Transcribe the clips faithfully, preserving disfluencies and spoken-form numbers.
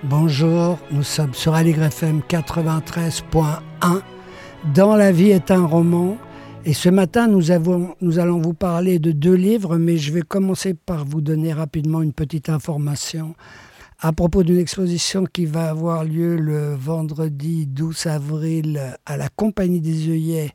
Bonjour, nous sommes sur Aligre F M quatre-vingt-treize point un. Dans la vie est un roman. Et ce matin, nous, avons, nous allons vous parler de deux livres, mais je vais commencer par vous donner rapidement une petite information à propos d'une exposition qui va avoir lieu le vendredi douze avril à la Compagnie des œillets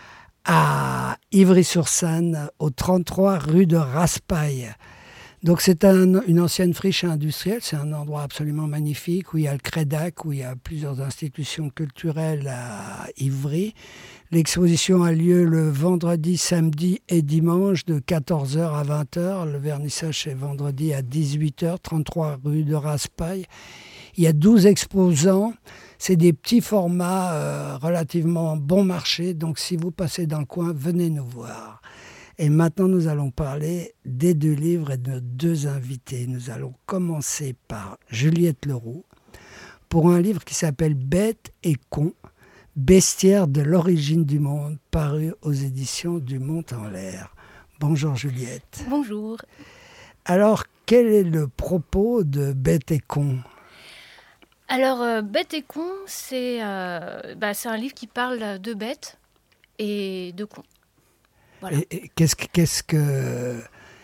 à Ivry-sur-Seine, au trente-trois rue de Raspail. Donc c'est un, une ancienne friche industrielle, c'est un endroit absolument magnifique où il y a le Crédac, où il y a plusieurs institutions culturelles à Ivry. L'exposition a lieu le vendredi, samedi et dimanche de quatorze heures à vingt heures. Le vernissage est vendredi à dix-huit heures, trente-trois rue de Raspail. Il y a douze exposants. C'est des petits formats euh, relativement bon marché. Donc si vous passez dans le coin, venez nous voir. Et maintenant, nous allons parler des deux livres et de nos deux invités. Nous allons commencer par Juliette Leroux pour un livre qui s'appelle « Bête et con, bestiaire de l'origine du monde » paru aux éditions du Mont en l'air. Bonjour Juliette. Bonjour. Alors, quel est le propos de « Bête et con » ? Alors, euh, Bête et con, c'est, euh, bah, c'est un livre qui parle de bêtes et de cons. Voilà. Et, et qu'est-ce que, qu'est-ce que,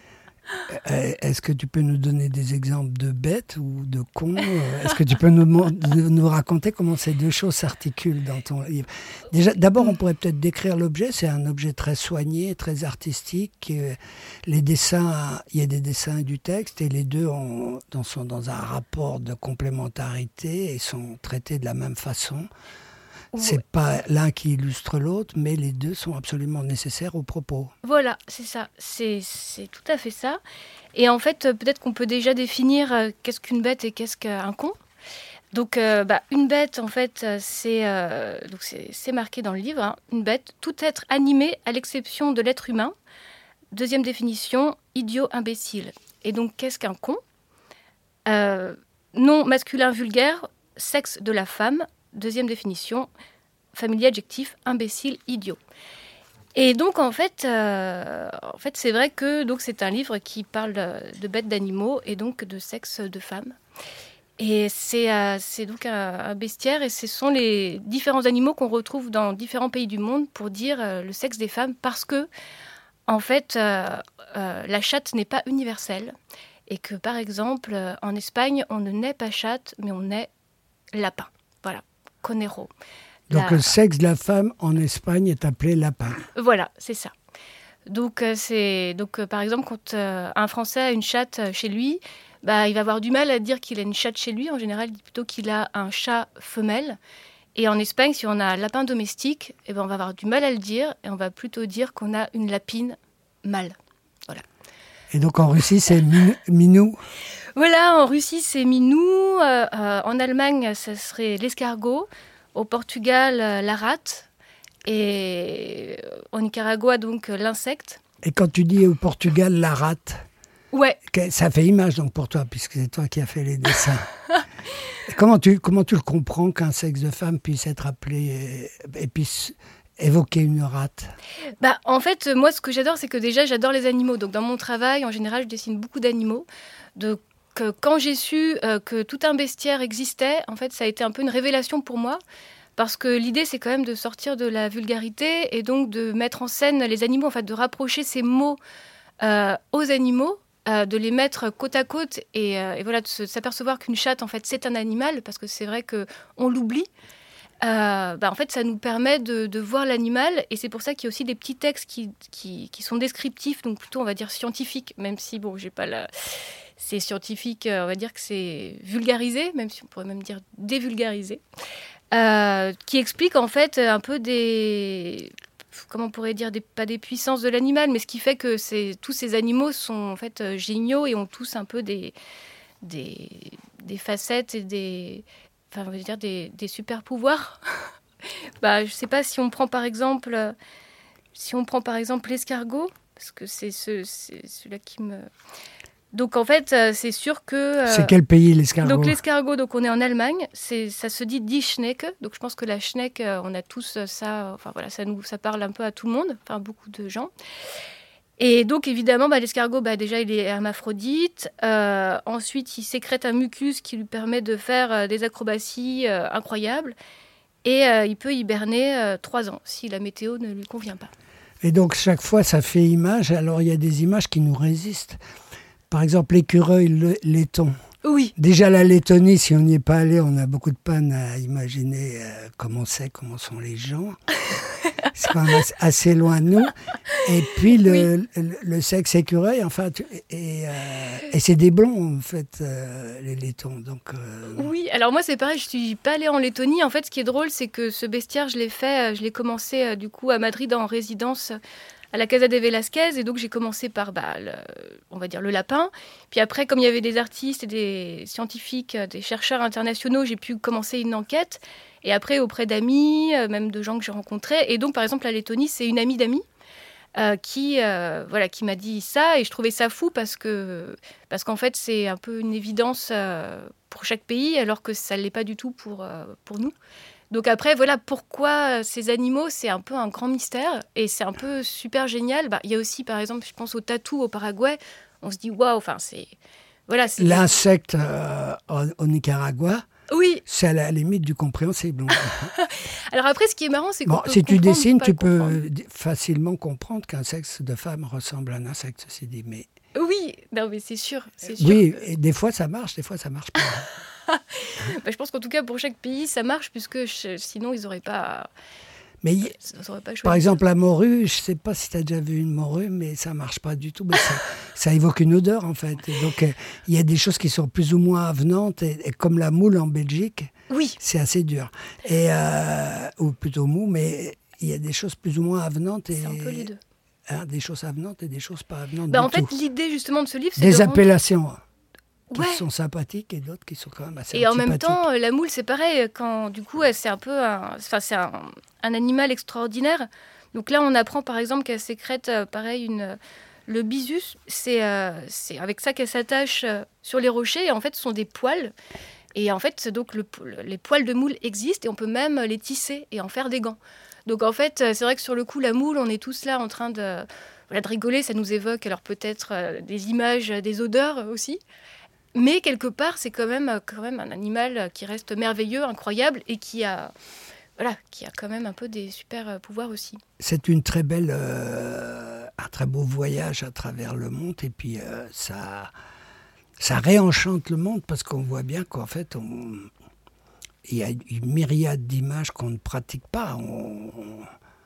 est-ce que tu peux nous donner des exemples de bêtes ou de cons ? Est-ce que tu peux nous, nous raconter comment ces deux choses s'articulent dans ton livre ? Déjà, d'abord, on pourrait peut-être décrire l'objet. C'est un objet très soigné, très artistique. Les dessins, il y a des dessins et du texte, et les deux ont, sont dans un rapport de complémentarité et sont traités de la même façon. C'est ouais. Pas l'un qui illustre l'autre, mais les deux sont absolument nécessaires au propos. Voilà, c'est ça. C'est, c'est tout à fait ça. Et en fait, peut-être qu'on peut déjà définir euh, qu'est-ce qu'une bête et qu'est-ce qu'un con. Donc, euh, bah, une bête, en fait, c'est, euh, donc c'est, c'est marqué dans le livre. Hein, une bête, tout être animé à l'exception de l'être humain. Deuxième définition, idiot, imbécile. Et donc, qu'est-ce qu'un con ? euh, Nom masculin vulgaire, sexe de la femme. Deuxième définition, familier, adjectif, imbécile, idiot. Et donc, en fait, euh, en fait c'est vrai que donc, c'est un livre qui parle de bêtes d'animaux et donc de sexe de femmes. Et c'est, euh, c'est donc un, un bestiaire et ce sont les différents animaux qu'on retrouve dans différents pays du monde pour dire euh, le sexe des femmes parce que, en fait, euh, euh, la chatte n'est pas universelle et que, par exemple, euh, en Espagne, on ne naît pas chatte, mais on naît lapin. Voilà. Conero. Donc la... le sexe de la femme en Espagne est appelé lapin. Voilà, c'est ça. Donc, euh, c'est... Donc euh, par exemple, quand euh, un Français a une chatte euh, chez lui, bah, il va avoir du mal à dire qu'il a une chatte chez lui. En général, il dit plutôt qu'il a un chat femelle. Et en Espagne, si on a un lapin domestique, eh ben, on va avoir du mal à le dire et on va plutôt dire qu'on a une lapine mâle. Voilà. Et donc en Russie, c'est min- minou. Voilà, en Russie, c'est minou. Euh, euh, en Allemagne, ça serait l'escargot. Au Portugal, euh, la rate. Et au Nicaragua, donc, euh, l'insecte. Et quand tu dis au Portugal, la rate, ouais. Ça fait image donc pour toi, puisque c'est toi qui as fait les dessins. comment, tu, comment tu le comprends qu'un sexe de femme puisse être appelé et puisse évoquer une rate ? Bah, en fait, moi, ce que j'adore, c'est que déjà, j'adore les animaux. Donc, dans mon travail, en général, je dessine beaucoup d'animaux. De que quand j'ai su euh, que tout un bestiaire existait, en fait, ça a été un peu une révélation pour moi, parce que l'idée, c'est quand même de sortir de la vulgarité et donc de mettre en scène les animaux, en fait, de rapprocher ces mots euh, aux animaux, euh, de les mettre côte à côte et, euh, et voilà, de se, s'apercevoir qu'une chatte, en fait, c'est un animal, parce que c'est vrai qu'on l'oublie. Euh, bah, en fait, ça nous permet de, de voir l'animal, et c'est pour ça qu'il y a aussi des petits textes qui, qui, qui sont descriptifs, donc plutôt, on va dire, scientifiques, même si, bon, j'ai pas la... C'est scientifique, on va dire que c'est vulgarisé, même si on pourrait même dire dévulgarisé, euh, qui explique en fait un peu des... Comment on pourrait dire des, pas des puissances de l'animal, mais ce qui fait que c'est, tous ces animaux sont en fait géniaux et ont tous un peu des, des, des facettes et des... Enfin, on va dire des, des super pouvoirs. bah, je ne sais pas si on prend par exemple... Si on prend par exemple l'escargot, parce que c'est, ce, c'est celui-là qui me... Donc en fait, c'est sûr que... Euh, c'est quel pays l'escargot ? Donc l'escargot, donc on est en Allemagne, c'est, ça se dit die Schnecke, donc je pense que la Schnecke, on a tous ça, enfin voilà, ça, nous, ça parle un peu à tout le monde, enfin beaucoup de gens. Et donc, évidemment, bah, l'escargot, bah, déjà, il est hermaphrodite. Euh, ensuite, il sécrète un mucus qui lui permet de faire euh, des acrobaties euh, incroyables. Et euh, il peut hiberner euh, trois ans, si la météo ne lui convient pas. Et donc, chaque fois, ça fait image. Alors, il y a des images qui nous résistent. Par exemple, l'écureuil le, laiton. Oui. Déjà, la Lettonie, si on n'y est pas allé, on a beaucoup de peine à imaginer euh, comment c'est, comment sont les gens. C'est quand même assez, assez loin de nous. Et puis, le, oui. le, le sexe écureuil, enfin, tu, et, euh, et c'est des blonds, en fait, euh, les laitons. Donc, euh... Oui, alors moi, c'est pareil, je ne suis pas allée en Lettonie. En fait, ce qui est drôle, c'est que ce bestiaire, je l'ai fait, je l'ai commencé, du coup, à Madrid, en résidence à la Casa de Velázquez, et donc j'ai commencé par, bah, le, on va dire, le lapin. Puis après, comme il y avait des artistes et des scientifiques, des chercheurs internationaux, j'ai pu commencer une enquête. Et après, auprès d'amis, même de gens que j'ai rencontrés. Et donc, par exemple, la Lettonie, c'est une amie d'amis euh, qui, euh, voilà, qui m'a dit ça. Et je trouvais ça fou parce que, parce qu'en fait, c'est un peu une évidence euh, pour chaque pays, alors que ça ne l'est pas du tout pour, euh, pour nous. Donc après, voilà, pourquoi ces animaux, c'est un peu un grand mystère et c'est un peu super génial. Bah, il y a aussi, par exemple, je pense au tatou au Paraguay. On se dit, waouh, enfin, c'est... Voilà, c'est... L'insecte euh, au, au Nicaragua, oui. C'est à la limite du compréhensible. Alors après, ce qui est marrant, c'est qu'on bon, peut si tu dessines, tu peux comprendre. facilement comprendre qu'un sexe de femme ressemble à un insecte, ceci dit. Mais... Oui, non, mais c'est sûr, c'est sûr. Oui, et des fois ça marche, des fois ça marche pas. bah, je pense qu'en tout cas, pour chaque pays, ça marche, puisque je, sinon, ils n'auraient pas... Mais y... pas par exemple, la morue, je ne sais pas si tu as déjà vu une morue, mais ça ne marche pas du tout. Mais ça, ça évoque une odeur, en fait. Et donc, il euh, y a des choses qui sont plus ou moins avenantes. Et, et comme la moule en Belgique, oui. C'est assez dur. Et, euh, ou plutôt mou, mais il y a des choses plus ou moins avenantes. Et, c'est un peu les deux. Hein, des choses avenantes et des choses pas avenantes bah, du En fait, tout. l'idée, justement, de ce livre, c'est des de appellations. Rendre... qui ouais. sont sympathiques et d'autres qui sont quand même assez et antipathiques. En même temps, la moule, c'est pareil. Quand, du coup, c'est un peu un, enfin, c'est un, un animal extraordinaire. Donc là, on apprend, par exemple, qu'elle sécrète, euh, pareil, une, le bisus. C'est, euh, c'est avec ça qu'elle s'attache euh, sur les rochers. Et en fait, ce sont des poils. Et en fait, donc, le, les poils de moule existent et on peut même les tisser et en faire des gants. Donc en fait, c'est vrai que sur le coup, la moule, on est tous là en train de, voilà, de rigoler. Ça nous évoque alors peut-être euh, des images, des odeurs aussi. Mais quelque part, c'est quand même, quand même un animal qui reste merveilleux, incroyable, et qui a, voilà, qui a quand même un peu des super pouvoirs aussi. C'est une très belle, euh, un très beau voyage à travers le monde, et puis euh, ça, ça réenchante le monde, parce qu'on voit bien qu'en fait, on, il y a une myriade d'images qu'on ne pratique pas. On, on,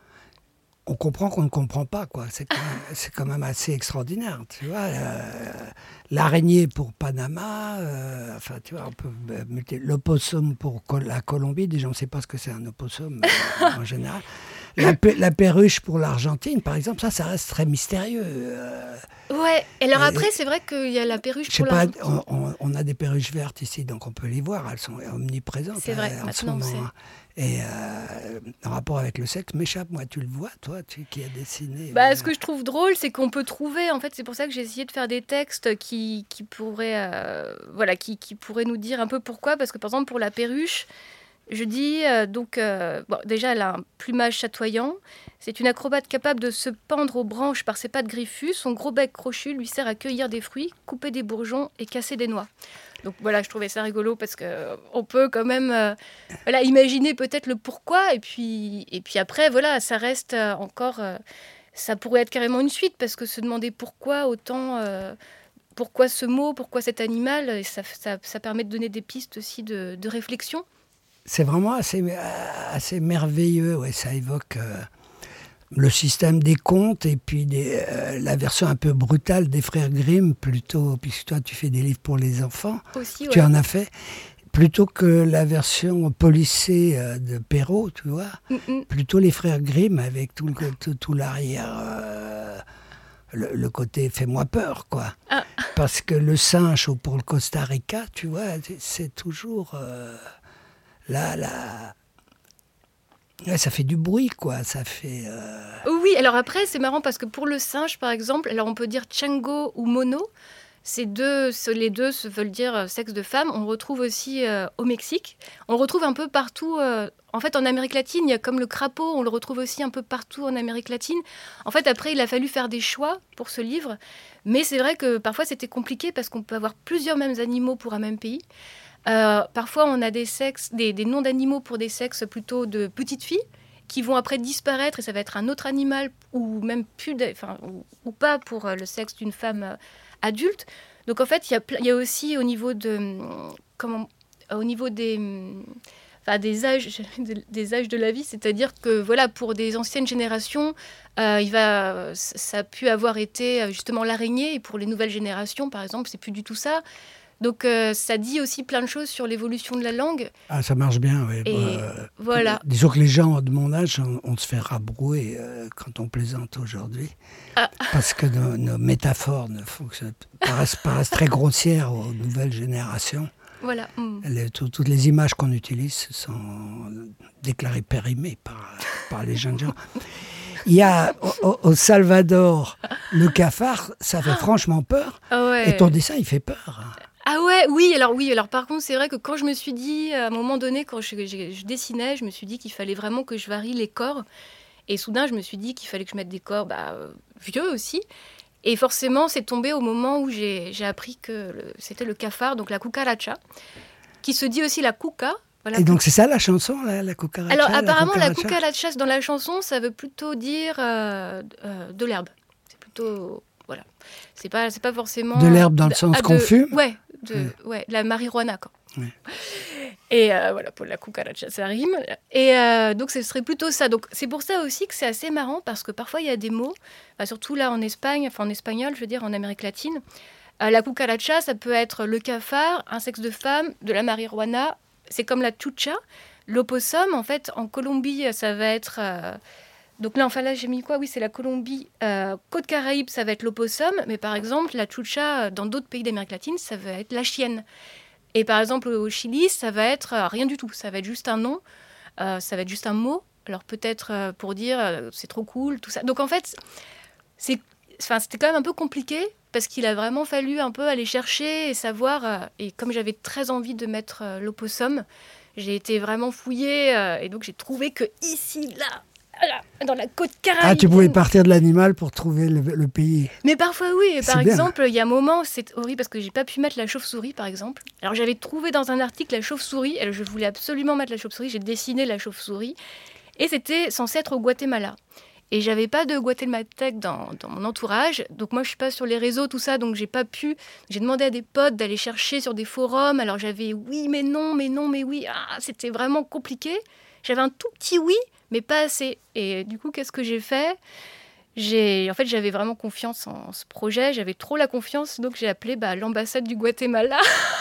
on comprend qu'on ne comprend pas, quoi. C'est quand même, c'est quand même assez extraordinaire, tu vois. Euh, l'araignée pour Panama, euh, enfin, tu vois, on peut mettre l'opossum pour la Colombie. Déjà, on ne sait pas ce que c'est un opossum euh, en général. La, la perruche pour l'Argentine, par exemple, ça, ça reste très mystérieux. Euh, ouais. Et alors après, c'est vrai qu'il y a la perruche je sais pour pas, l'Argentine. On, on, on a des perruches vertes ici, donc on peut les voir. Elles sont omniprésentes. C'est vrai, euh, en ce maintenant, moment. Et euh, en rapport avec le sexe, m'échappe, moi, tu le vois, toi, tu qui as dessiné. Bah, mais... Ce que je trouve drôle, c'est qu'on peut trouver, en fait, c'est pour ça que j'ai essayé de faire des textes qui, qui, pourraient, euh, voilà, qui, qui pourraient nous dire un peu pourquoi. Parce que, par exemple, pour la perruche, je dis, euh, donc, euh, bon, déjà, elle a un plumage chatoyant. C'est une acrobate capable de se pendre aux branches par ses pattes griffues. Son gros bec crochu lui sert à cueillir des fruits, couper des bourgeons et casser des noix. Donc voilà, je trouvais ça rigolo parce qu'on peut quand même euh, voilà, imaginer peut-être le pourquoi. Et puis, et puis après, voilà, ça reste euh, encore... Euh, ça pourrait être carrément une suite parce que se demander pourquoi autant... Euh, pourquoi ce mot, pourquoi cet animal, et ça, ça, ça permet de donner des pistes aussi de, de réflexion. C'est vraiment assez, assez merveilleux, ouais, ça évoque... Euh... le système des contes et puis des, euh, la version un peu brutale des frères Grimm, plutôt, puisque toi tu fais des livres pour les enfants, aussi, tu ouais. en as fait, plutôt que la version policée euh, de Perrault, tu vois, Mm-mm. plutôt les frères Grimm avec tout, le, tout, tout l'arrière, euh, le, le côté fais-moi peur, quoi. Ah. Parce que le singe pour le Costa Rica, tu vois, c'est, c'est toujours euh, là, là. Ouais, ça fait du bruit, quoi. Ça fait. Euh... Oui, alors après, c'est marrant parce que pour le singe, par exemple, alors on peut dire Chango ou Mono. ces deux, les deux se veulent dire sexe de femme. On le retrouve aussi euh, au Mexique. On le retrouve un peu partout. Euh, en fait, en Amérique latine, il y a comme le crapaud. On le retrouve aussi un peu partout en Amérique latine. En fait, après, il a fallu faire des choix pour ce livre. Mais c'est vrai que parfois, c'était compliqué parce qu'on peut avoir plusieurs mêmes animaux pour un même pays. Euh, parfois, on a des, sexes, des, des noms d'animaux pour des sexes plutôt de petites filles qui vont après disparaître et ça va être un autre animal ou même plus, de, enfin, ou, ou pas pour le sexe d'une femme euh, adulte. Donc en fait, il y a, il y a aussi au niveau de, comment, au niveau des, enfin, des âges, des âges de la vie, c'est-à-dire que voilà, pour des anciennes générations, euh, il va, ça a pu avoir été justement l'araignée et pour les nouvelles générations, par exemple, c'est plus du tout ça. Donc, euh, ça dit aussi plein de choses sur l'évolution de la langue. Ah, ça marche bien, oui. Et euh, voilà. Disons que les gens de mon âge, on, on se fait rabrouer euh, quand on plaisante aujourd'hui. Ah. Parce que nos, nos métaphores ne fonctionnent, paraissent, paraissent très grossières aux nouvelles générations. Voilà. Mm. Les, tout, toutes les images qu'on utilise sont déclarées périmées par, par les jeunes gens. Il y a au, au Salvador, le cafard, ça fait franchement peur. Ah ouais. Et ton dessin, il fait peur. Ah ouais, oui, alors oui, alors par contre, c'est vrai que quand je me suis dit, à un moment donné, quand je, je, je dessinais, je me suis dit qu'il fallait vraiment que je varie les corps. Et soudain, je me suis dit qu'il fallait que je mette des corps bah, euh, vieux aussi. Et forcément, c'est tombé au moment où j'ai, j'ai appris que le, c'était le cafard, donc la cucaracha, qui se dit aussi la cuca. Voilà. Et donc c'est ça la chanson, la, la cucaracha? Alors apparemment, la cucaracha, la cucaracha dans la chanson, ça veut plutôt dire euh, euh, de l'herbe. C'est plutôt... Voilà. C'est pas, c'est pas forcément... De l'herbe dans le sens ah, qu'on de, fume? Ouais, de, ouais. ouais, la marijuana, quoi. Ouais. Et euh, voilà, pour la cucaracha, ça rime. Et euh, donc, ce serait plutôt ça. Donc, c'est pour ça aussi que c'est assez marrant, parce que parfois, il y a des mots, bah, surtout là en Espagne, enfin en espagnol, je veux dire, en Amérique latine. Euh, la cucaracha, ça peut être le cafard, un sexe de femme, de la marijuana. C'est comme la chucha. L'opossum, en fait, en Colombie, ça va être... Euh, donc là, enfin là, j'ai mis quoi? Oui, c'est la Colombie. Euh, Côte Caraïbe, ça va être l'opossum. Mais par exemple, la chucha, dans d'autres pays d'Amérique latine, ça va être la chienne. Et par exemple, au Chili, ça va être euh, rien du tout. Ça va être juste un nom. Euh, ça va être juste un mot. Alors peut-être euh, pour dire euh, c'est trop cool, tout ça. Donc en fait, c'est, enfin, c'était quand même un peu compliqué parce qu'il a vraiment fallu un peu aller chercher et savoir. Euh, et comme j'avais très envie de mettre euh, l'opossum, j'ai été vraiment fouillée. Euh, et donc j'ai trouvé que ici, là, Là, dans la côte caraïbe. Ah, tu pouvais partir de l'animal pour trouver le, le pays. Mais parfois, oui. Et par c'est exemple, bien. il y a un moment, c'est horrible parce que j'ai pas pu mettre la chauve-souris, par exemple. Alors, j'avais trouvé dans un article la chauve-souris. Et je voulais absolument mettre la chauve-souris. J'ai dessiné la chauve-souris. Et c'était censé être au Guatemala. Et j'avais pas de guatémaltèque dans, dans mon entourage. Donc, moi, je suis pas sur les réseaux, tout ça. Donc, j'ai pas pu. J'ai demandé à des potes d'aller chercher sur des forums. Alors, j'avais oui, mais non, mais non, mais oui. Ah, c'était vraiment compliqué. J'avais un tout petit oui, mais pas assez. Et du coup, qu'est-ce que j'ai fait ? J'ai, en fait, j'avais vraiment confiance en ce projet. J'avais trop la confiance, donc j'ai appelé bah, l'ambassade du Guatemala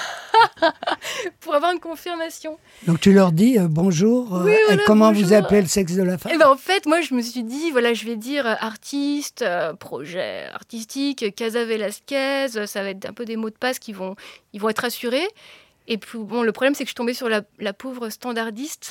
pour avoir une confirmation. Donc tu leur dis euh, bonjour. Euh, oui, voilà, et comment bonjour. Vous appelez le sexe de la femme ? Et ben, en fait, moi, je me suis dit, voilà, je vais dire euh, artiste, euh, projet artistique, Casa Velasquez. Ça va être un peu des mots de passe qui vont, ils vont être assurés. Et puis, bon, le problème, c'est que je suis tombée sur la, la pauvre standardiste.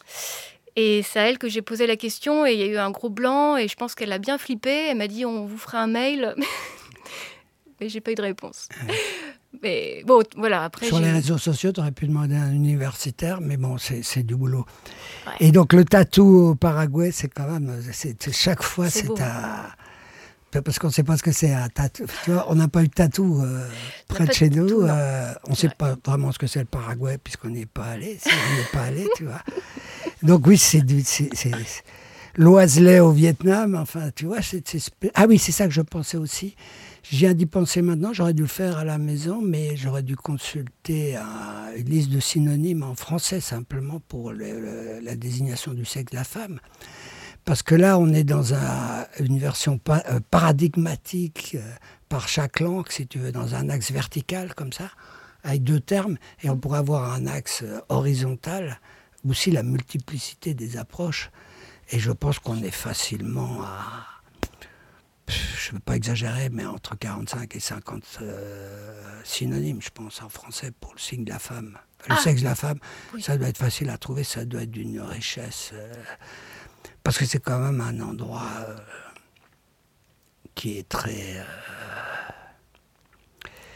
Et c'est à elle que j'ai posé la question et il y a eu un gros blanc et je pense qu'elle a bien flippé. Elle m'a dit on vous fera un mail, mais j'ai pas eu de réponse. Ouais. Mais bon, voilà. Après, sur j'ai... les réseaux sociaux, tu aurais pu demander à un universitaire, mais bon, c'est, c'est du boulot. Ouais. Et donc le tatou au Paraguay, c'est quand même, c'est, c'est chaque fois, c'est, c'est à... Parce qu'on ne sait pas ce que c'est un tatou. Tu vois, on n'a pas eu de tatou euh, près de chez nous. Tout, euh, on ne sait pas vraiment ce que c'est le Paraguay puisqu'on n'y est pas allé. Si on n'y est pas allé, tu vois. Donc oui, c'est, du, c'est, c'est, c'est l'oiselet au Vietnam. Enfin, tu vois, c'est, c'est... Ah oui, c'est ça que je pensais aussi. Je viens d'y penser maintenant. J'aurais dû le faire à la maison, mais j'aurais dû consulter un, une liste de synonymes en français simplement pour le, le, la désignation du sexe de la femme. Parce que là, on est dans un, une version pa- euh, paradigmatique euh, par chaque langue, si tu veux, dans un axe vertical comme ça, avec deux termes, et on pourrait avoir un axe euh, horizontal, aussi la multiplicité des approches. Et je pense qu'on est facilement à, je ne veux pas exagérer, mais entre quarante-cinq et cinquante euh, synonymes, je pense, en français pour le signe de la femme. Le ah, sexe de la femme, oui. Ça doit être facile à trouver, ça doit être d'une richesse... Euh, Parce que c'est quand même un endroit euh, qui est très... Euh,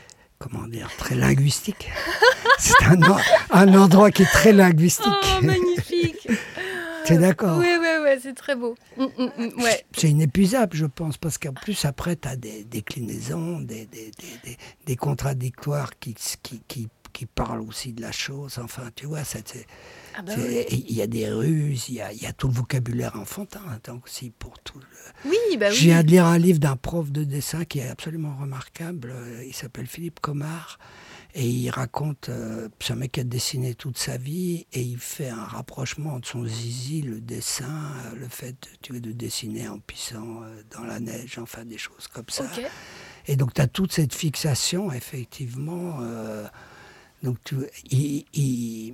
comment dire, très linguistique. C'est un, un endroit qui est très linguistique. Oh, magnifique. Tu es d'accord? Oui, oui, oui, c'est très beau. Mm, mm, mm, ouais. C'est inépuisable, je pense, parce qu'en plus, après, tu as des déclinaisons, des, des, des, des, des contradictoires qui, qui, qui, qui parlent aussi de la chose. Enfin, tu vois, il ah bah oui. y a des ruses, il y a, y a tout le vocabulaire enfantin, hein, aussi pour tout le... Oui, bah oui. Je viens de lire un livre d'un prof de dessin qui est absolument remarquable. Il s'appelle Philippe Comard. Et il raconte, euh, c'est un mec qui a dessiné toute sa vie, et il fait un rapprochement entre son zizi, le dessin, euh, le fait de, tu veux, de dessiner en pissant euh, dans la neige, enfin des choses comme ça. Okay. Et donc tu as toute cette fixation, effectivement. Euh, donc tu, il, il,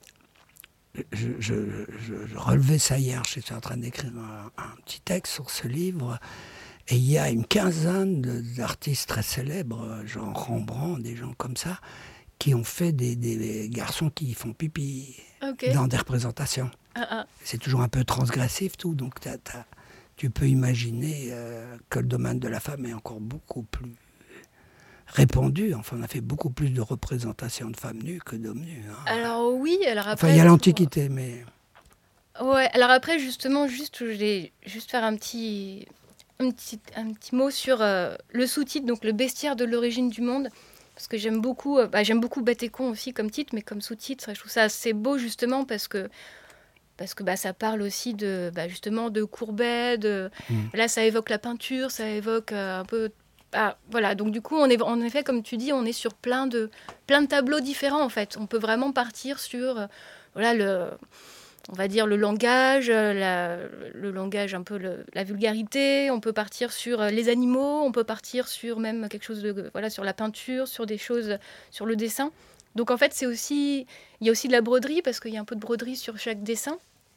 je, je, je, je relevais ça hier, j'étais en train d'écrire un, un petit texte sur ce livre. Et il y a une quinzaine de, d'artistes très célèbres, genre Rembrandt, des gens comme ça, qui ont fait des, des garçons qui font pipi okay. dans des représentations. Ah, ah. C'est toujours un peu transgressif, tout. Donc t'as, t'as, tu peux imaginer euh, que le domaine de la femme est encore beaucoup plus répandu. Enfin, on a fait beaucoup plus de représentations de femmes nues que d'hommes nus. Hein. Alors oui, alors après... Enfin, il y a l'Antiquité, mais... Ouais, alors après, justement, juste, je vais juste faire un petit... Un petit, un petit mot sur euh, le sous-titre, donc le bestiaire de l'origine du monde, parce que j'aime beaucoup, euh, bah, j'aime beaucoup Bête et Con aussi comme titre, mais comme sous-titre, je trouve ça assez beau justement parce que, parce que bah, ça parle aussi de, bah, justement de Courbet, de, mmh. là ça évoque la peinture, ça évoque euh, un peu... Ah, voilà, donc du coup, on est, en effet, comme tu dis, on est sur plein de, plein de tableaux différents en fait. On peut vraiment partir sur euh, voilà, le... on va dire le langage, la, le langage un peu le, la vulgarité. On peut partir sur les animaux, on peut partir sur même quelque chose de voilà sur la peinture, sur des choses, sur le dessin. Donc en fait c'est aussi il y a aussi de la broderie parce qu'il y a un peu de broderie sur chaque dessin.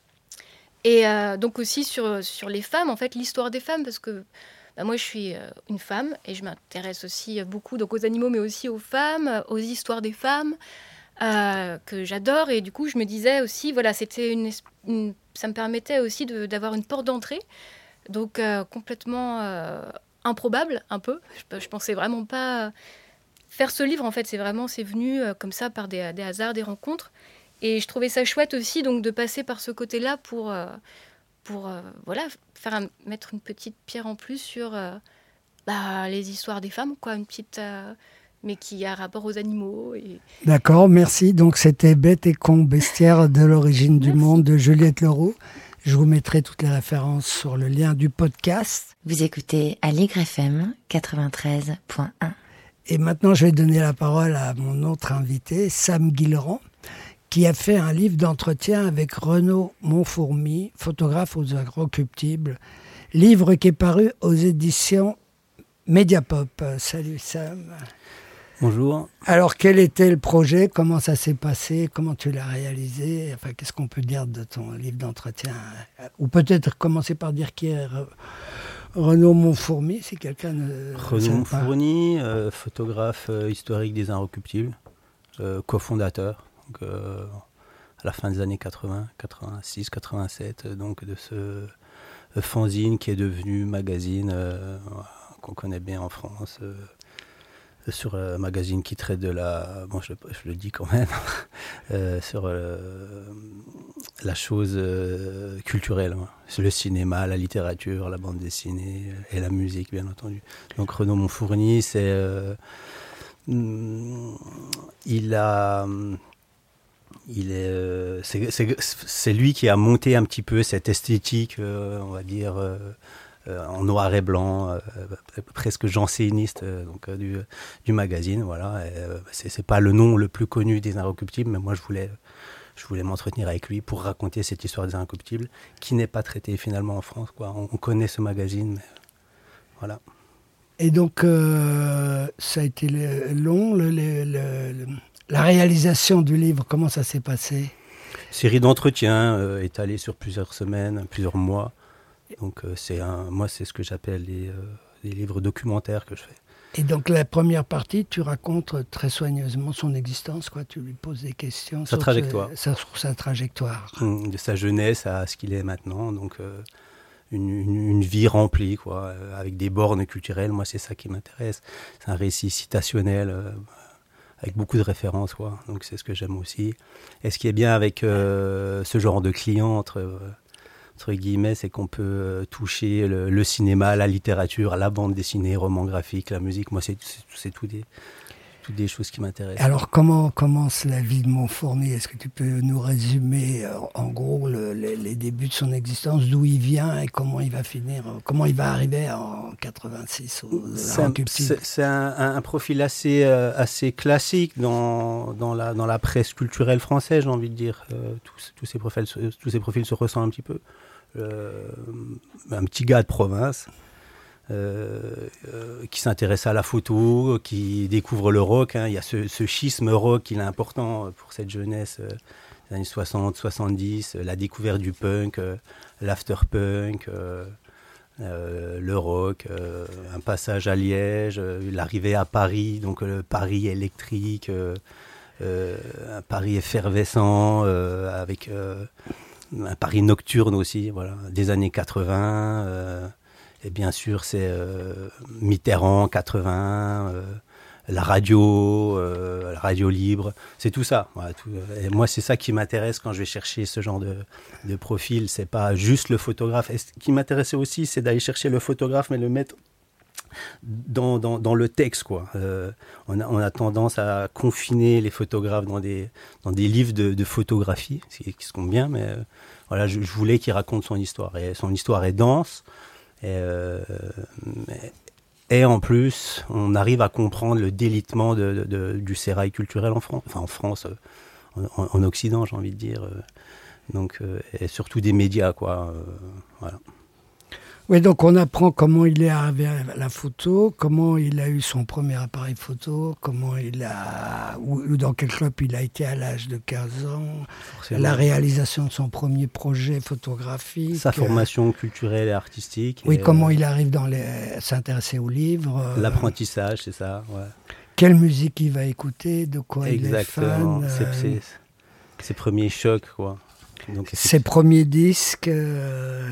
Et euh, donc aussi sur sur les femmes en fait l'histoire des femmes parce que bah, moi je suis une femme et je m'intéresse aussi beaucoup donc aux animaux mais aussi aux femmes, aux histoires des femmes. Euh, que j'adore et du coup je me disais aussi voilà c'était une, une ça me permettait aussi de, d'avoir une porte d'entrée donc euh, complètement euh, improbable un peu je, je pensais vraiment pas faire ce livre en fait c'est vraiment c'est venu euh, comme ça par des, des hasards des rencontres et je trouvais ça chouette aussi donc de passer par ce côté là pour euh, pour euh, voilà faire un, mettre une petite pierre en plus sur euh, bah, les histoires des femmes quoi une petite euh, mais qui a rapport aux animaux. Et... D'accord, merci. Donc c'était Bête et Con, bestiaire de l'origine du monde de Juliette Leroux. Je vous mettrai toutes les références sur le lien du podcast. Vous écoutez Aligre F M quatre-vingt-treize point un. Et maintenant, je vais donner la parole à mon autre invité, Sam Guillerand, qui a fait un livre d'entretien avec Renaud Montfourmy, photographe aux Inrecuptibles, livre qui est paru aux éditions Mediapop. Salut Sam. Bonjour. Alors, quel était le projet? Comment ça s'est passé? Comment tu l'as réalisé? Enfin, qu'est-ce qu'on peut dire de ton livre d'entretien? Ou peut-être commencer par dire qui est Renaud Montfourmy, si quelqu'un ne Renaud Montfourny, euh, photographe euh, historique des Inrecuptibles, euh, cofondateur, donc, euh, à la fin des années quatre-vingts, quatre-vingt-six, quatre-vingt-sept, donc de ce euh, fanzine qui est devenu magazine euh, qu'on connaît bien en France. Euh, sur un magazine qui traite de la... Bon, je, je le dis quand même. euh, sur euh, la chose euh, culturelle. Hein. Sur le cinéma, la littérature, la bande dessinée et la musique, bien entendu. Donc Renaud Montfourny, c'est... Euh, il a... Il est, euh, c'est, c'est, c'est lui qui a monté un petit peu cette esthétique, euh, on va dire... Euh, Euh, en noir et blanc, euh, presque janséniste euh, donc, euh, du, du magazine. Voilà. Et, euh, c'est, c'est pas le nom le plus connu des Inrecuptibles, mais moi je voulais, je voulais m'entretenir avec lui pour raconter cette histoire des Inrecuptibles qui n'est pas traitée finalement en France. Quoi. On, on connaît ce magazine, mais voilà. Et donc, euh, ça a été le, long, le, le, le, le, la réalisation du livre, comment ça s'est passé? Série d'entretiens euh, étalée sur plusieurs semaines, plusieurs mois. Donc euh, c'est un, moi c'est ce que j'appelle les, euh, les livres documentaires que je fais. Et donc la première partie, tu racontes très soigneusement son existence, quoi. Tu lui poses des questions sa sur, trajectoire. Ce, sur sa trajectoire. Mmh, de sa jeunesse à ce qu'il est maintenant, donc euh, une, une, une vie remplie, quoi, euh, avec des bornes culturelles. Moi c'est ça qui m'intéresse. C'est un récit citationnel, euh, avec beaucoup de références, quoi. Donc c'est ce que j'aime aussi. Et ce qui est bien avec euh, ce genre de client, entre, euh, entre guillemets, c'est qu'on peut euh, toucher le, le cinéma, la littérature, la bande dessinée, roman graphique, la musique. Moi, c'est, c'est, c'est tout des, toutes des choses qui m'intéressent. Alors, comment commence la vie de Montfournier ? Est-ce que tu peux nous résumer, euh, en gros, le, les, les débuts de son existence, d'où il vient et comment il va finir, euh, comment il va arriver en quatre-vingt-six aux C'est, un, c'est, c'est un, un profil assez, euh, assez classique dans, dans, la, dans la presse culturelle française, j'ai envie de dire. Euh, tous, tous, ces profils, tous ces profils se ressemblent un petit peu. Euh, un petit gars de province. Euh, euh, qui s'intéresse à la photo, qui découvre le rock. Hein. Il y a ce, ce schisme rock, il est important pour cette jeunesse euh, des années soixante, soixante-dix, euh, la découverte du punk, euh, l'afterpunk, euh, euh, le rock, euh, un passage à Liège, euh, l'arrivée à Paris, donc le euh, Paris électrique, euh, euh, un Paris effervescent, euh, avec euh, un Paris nocturne aussi, voilà, des années quatre-vingts. Euh, Et bien sûr, c'est euh, Mitterrand, quatre-vingts, euh, la radio, euh, la radio libre, c'est tout ça. Voilà, tout, et moi, c'est ça qui m'intéresse quand je vais chercher ce genre de, de profil. C'est pas juste le photographe. Et ce qui m'intéressait aussi, c'est d'aller chercher le photographe, mais le mettre dans, dans, dans le texte, quoi. Euh, on, a, on a tendance à confiner les photographes dans des, dans des livres de, de photographie, qui, qui se comptent bien, mais euh, voilà, je, je voulais qu'il raconte son histoire. Et son histoire est dense. Et, euh, et en plus, on arrive à comprendre le délitement de, de, de, du sérail culturel en France, enfin en France, en, en Occident, j'ai envie de dire. Donc, et surtout des médias, quoi. Voilà. Oui, donc on apprend comment il est arrivé à la photo, comment il a eu son premier appareil photo, comment il a, ou dans quel club il a été à l'âge de quinze ans, forcément. La réalisation de son premier projet photographique. Sa formation culturelle et artistique. Oui, et comment euh, il arrive dans les, à s'intéresser aux livres. L'apprentissage, c'est ça, ouais. Quelle musique il va écouter, de quoi Exactement. il est fan. C'est, euh, c'est, ses premiers chocs, quoi. Donc, ses premiers disques... Euh,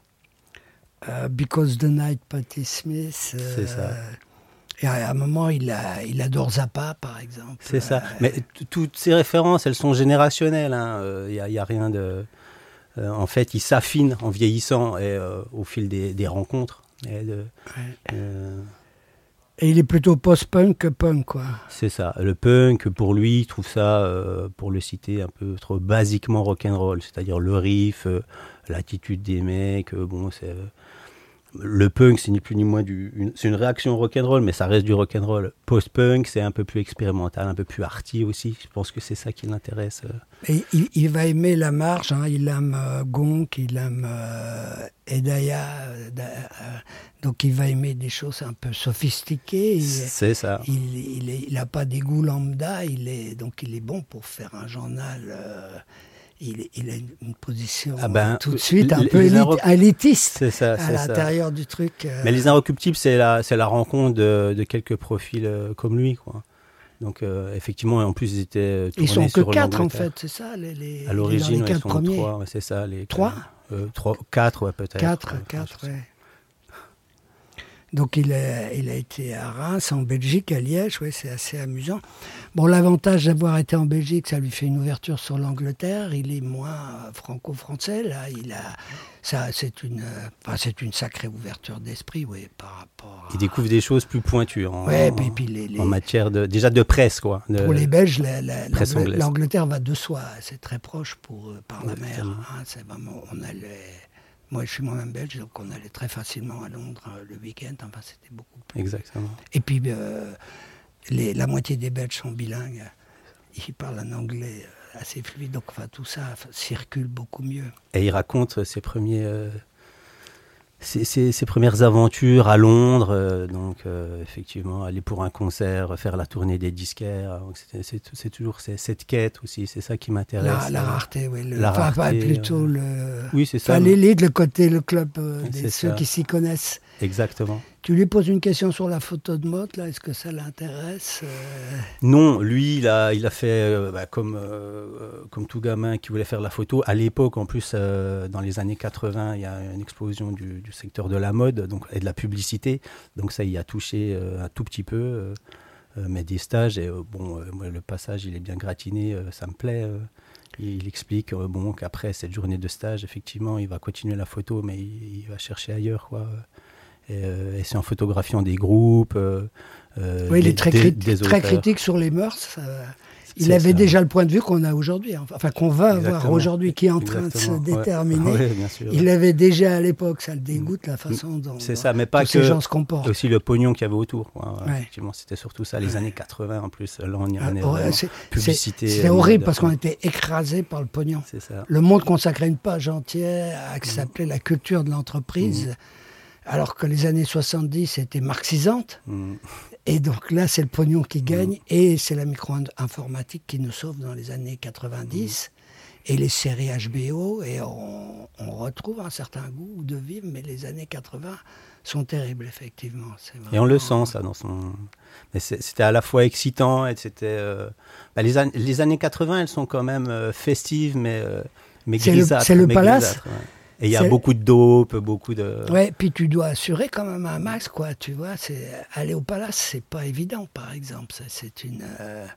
Uh, Because the Night, Patti Smith. Euh, c'est ça. Et à un moment, il, a, il adore Zappa, par exemple. C'est ça. Euh, Mais t- toutes ces références, elles sont générationnelles. Il hein. n'y a, a rien de... Euh, en fait, il s'affine en vieillissant et euh, au fil des, des rencontres. Et, de, ouais. euh... et il est plutôt post-punk que punk, quoi. C'est ça. Le punk, pour lui, il trouve ça, euh, pour le citer, un peu trop basiquement rock'n'roll. C'est-à-dire le riff, euh, l'attitude des mecs. Euh, bon, c'est... Euh, le punk, c'est ni plus ni moins du, une, c'est une réaction au rock'n'roll, mais ça reste du rock'n'roll. Post-punk, c'est un peu plus expérimental, un peu plus arty aussi. Je pense que c'est ça qui l'intéresse. Et il, il va aimer la marche, hein. Il aime euh, Gonk, il aime euh, Hedaya, euh, euh, donc il va aimer des choses un peu sophistiquées. Il, c'est ça. Il n'a pas des goûts lambda, il est, donc il est bon pour faire un journal... Euh, Il, il a une position ah ben, tout de suite un peu élite, inro... élitiste c'est ça, à c'est l'intérieur ça. du truc. Euh... Mais les Inrecuptibles, c'est la, c'est la rencontre de, de quelques profils euh, comme lui, quoi. Donc euh, effectivement, en plus ils étaient tournés ils sont que sur quatre en fait, c'est ça les, les, à l'origine, les quatre ils sont premiers. trois, ouais, c'est ça. Les trois, euh, trois, quatre, ouais, peut-être. Quatre, ouais, quatre, ouais. Donc il a, il a été à Reims, en Belgique, à Liège, ouais, c'est assez amusant. Bon, l'avantage d'avoir été en Belgique, ça lui fait une ouverture sur l'Angleterre. Il est moins franco-français, là. Il a, ça, c'est une, enfin, c'est une sacrée ouverture d'esprit, oui, par rapport. À... Il découvre des choses plus pointues en, ouais, en, puis, puis les, les... en matière de, déjà de presse, quoi. De, pour les Belges, la, la, presse l'Angleterre, l'Angleterre va de soi. C'est très proche pour par la Exactement. mer. Hein, c'est vraiment, on allait. Moi, je suis moi-même belge, donc on allait très facilement à Londres euh, le week-end. Enfin, c'était beaucoup plus... Exactement. Et puis, euh, les, la moitié des Belges sont bilingues. Ils parlent un anglais assez fluide. Donc, enfin, tout ça circule beaucoup mieux. Et il raconte ses premiers... Euh, ses, ses, ses premières aventures à Londres. Euh, donc, euh, effectivement, aller pour un concert, faire la tournée des disquaires. Donc c'est, c'est, c'est toujours c'est, cette quête aussi. C'est ça qui m'intéresse. La, la rareté, oui. Le, la enfin, rareté, plutôt euh... le... Oui, c'est ça. Enfin, l'élite, le côté, le club euh, des, c'est ceux ça. qui s'y connaissent. Exactement. Tu lui poses une question sur la photo de mode, là, est-ce que ça l'intéresse euh... Non, lui, il a, il a fait euh, bah, comme, euh, comme tout gamin qui voulait faire la photo. À l'époque, en plus, euh, dans les années quatre-vingts, il y a une explosion du, du secteur de la mode donc, et de la publicité. Donc ça, il a touché euh, un tout petit peu. Euh, euh, mes dix stages. Et euh, bon, euh, moi, le passage, il est bien gratiné, euh, ça me plaît. Euh, il, il explique euh, bon, qu'après cette journée de stage, effectivement, il va continuer la photo, mais il, il va chercher ailleurs, quoi. Et, euh, et c'est en photographiant des groupes. Euh, euh, oui, il des, est très, des, criti- des très auteurs. critique sur les mœurs. Ça... Il C'est avait ça. déjà le point de vue qu'on a aujourd'hui, enfin qu'on va Exactement. avoir aujourd'hui, qui est en train Exactement. de se déterminer. Ouais. Ouais, bien sûr. Il l'avait déjà à l'époque, ça le dégoûte la façon dont, c'est ça, mais pas tous que ces gens se comportent. aussi le pognon qu'il y avait autour. Quoi. Ouais. Effectivement, c'était surtout ça, les Ouais. années quatre-vingts en plus. Là, on y Ah, en est ouais, vraiment c'est- publicité. C'était euh, horrible mode, parce qu'on ouais. était écrasé par le pognon. C'est ça. Le Monde consacrait une page entière à ce qui s'appelait la culture de l'entreprise, Mmh. alors que les années soixante-dix étaient marxisantes. Mm. Et donc là, c'est le pognon qui gagne, et c'est la micro-informatique qui nous sauve dans les années quatre-vingt-dix, et les séries H B O, et on, on retrouve un certain goût de vivre, mais les années quatre-vingts sont terribles, effectivement. C'est Et on le vraiment- sent, ça, dans son... Mais c'est- c'était à la fois excitant, et c'était... euh, bah, les, an- les années quatre-vingts, elles sont quand même euh, festives, mais, euh, mais C'est le- grisâtres. c'est le mais palace. grisâtres, ouais. Et il y a C'est- beaucoup de dope, beaucoup de... Ouais, puis tu dois assurer quand même un max, quoi, tu vois. C'est, aller au palace, c'est pas évident, par exemple. Ça, c'est une... euh,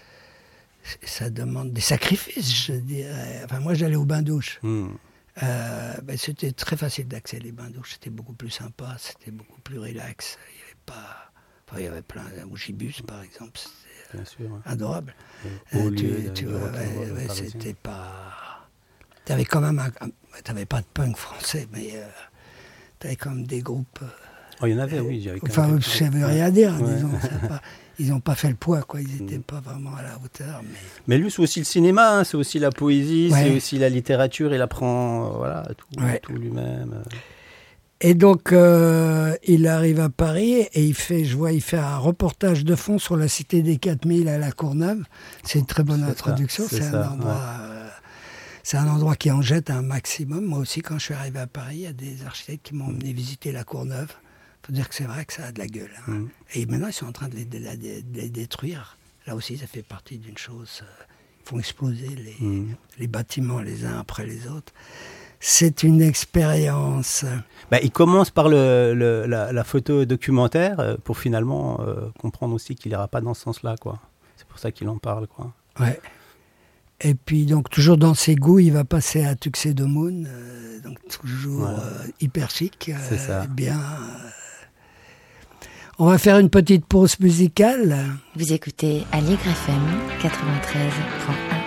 ça demande des sacrifices, je dirais. Enfin, moi, j'allais au bain-douche. Mm. Euh, ben, c'était très facile d'accès, les bains-douches. C'était beaucoup plus sympa, c'était beaucoup plus relax. Il y avait pas... Enfin, il y avait plein... Au Gibus, par exemple, c'était Bien sûr. Ouais. adorable. Au Euh, lieu tu, de- tu du vois, rock'n'roll ouais, ouais, parisien. c'était pas... T'avais quand même un... un- T'avais pas de punk français, mais euh, t'avais quand même des groupes... euh, Oh, il y en avait, oui. j'avais Enfin, quelques- ça veut rien dire, Ouais. disons. ça a pas- ils n'ont pas fait le poids, quoi. Ils n'étaient Mm. pas vraiment à la hauteur. Mais... Mais lui, c'est aussi le cinéma, hein, c'est aussi la poésie, Ouais. c'est aussi la littérature. Il apprend euh, voilà, tout, Ouais. tout lui-même. euh. Et donc, euh, il arrive à Paris et il fait, je vois, il fait un reportage de fond sur la cité des quatre mille à la Courneuve. C'est une très bonne C'est ça, introduction. c'est C'est un ça, endroit, euh, c'est un endroit qui en jette un maximum. Moi aussi, quand je suis arrivé à Paris, il y a des architectes qui m'ont emmené visiter la Courneuve. Il faut dire que c'est vrai que ça a de la gueule. hein. Mm. Et maintenant, ils sont en train de les, de la- de les détruire. Là aussi, ça fait partie d'une chose. euh, Ils font exploser les, Mm. les bâtiments les uns après les autres. C'est une expérience. Bah, il commence par le, le- la, la photo documentaire euh, pour finalement euh, comprendre aussi qu'il n'ira pas dans ce sens-là, quoi. C'est pour ça qu'il en parle, quoi. Ouais. Et puis, donc, toujours dans ses goûts, il va passer à Tuxedo Moon, euh, donc toujours Voilà. euh, hyper chic. euh, C'est ça. Bien. euh. On va faire une petite pause musicale. Vous écoutez Aligre F M quatre-vingt-treize point un.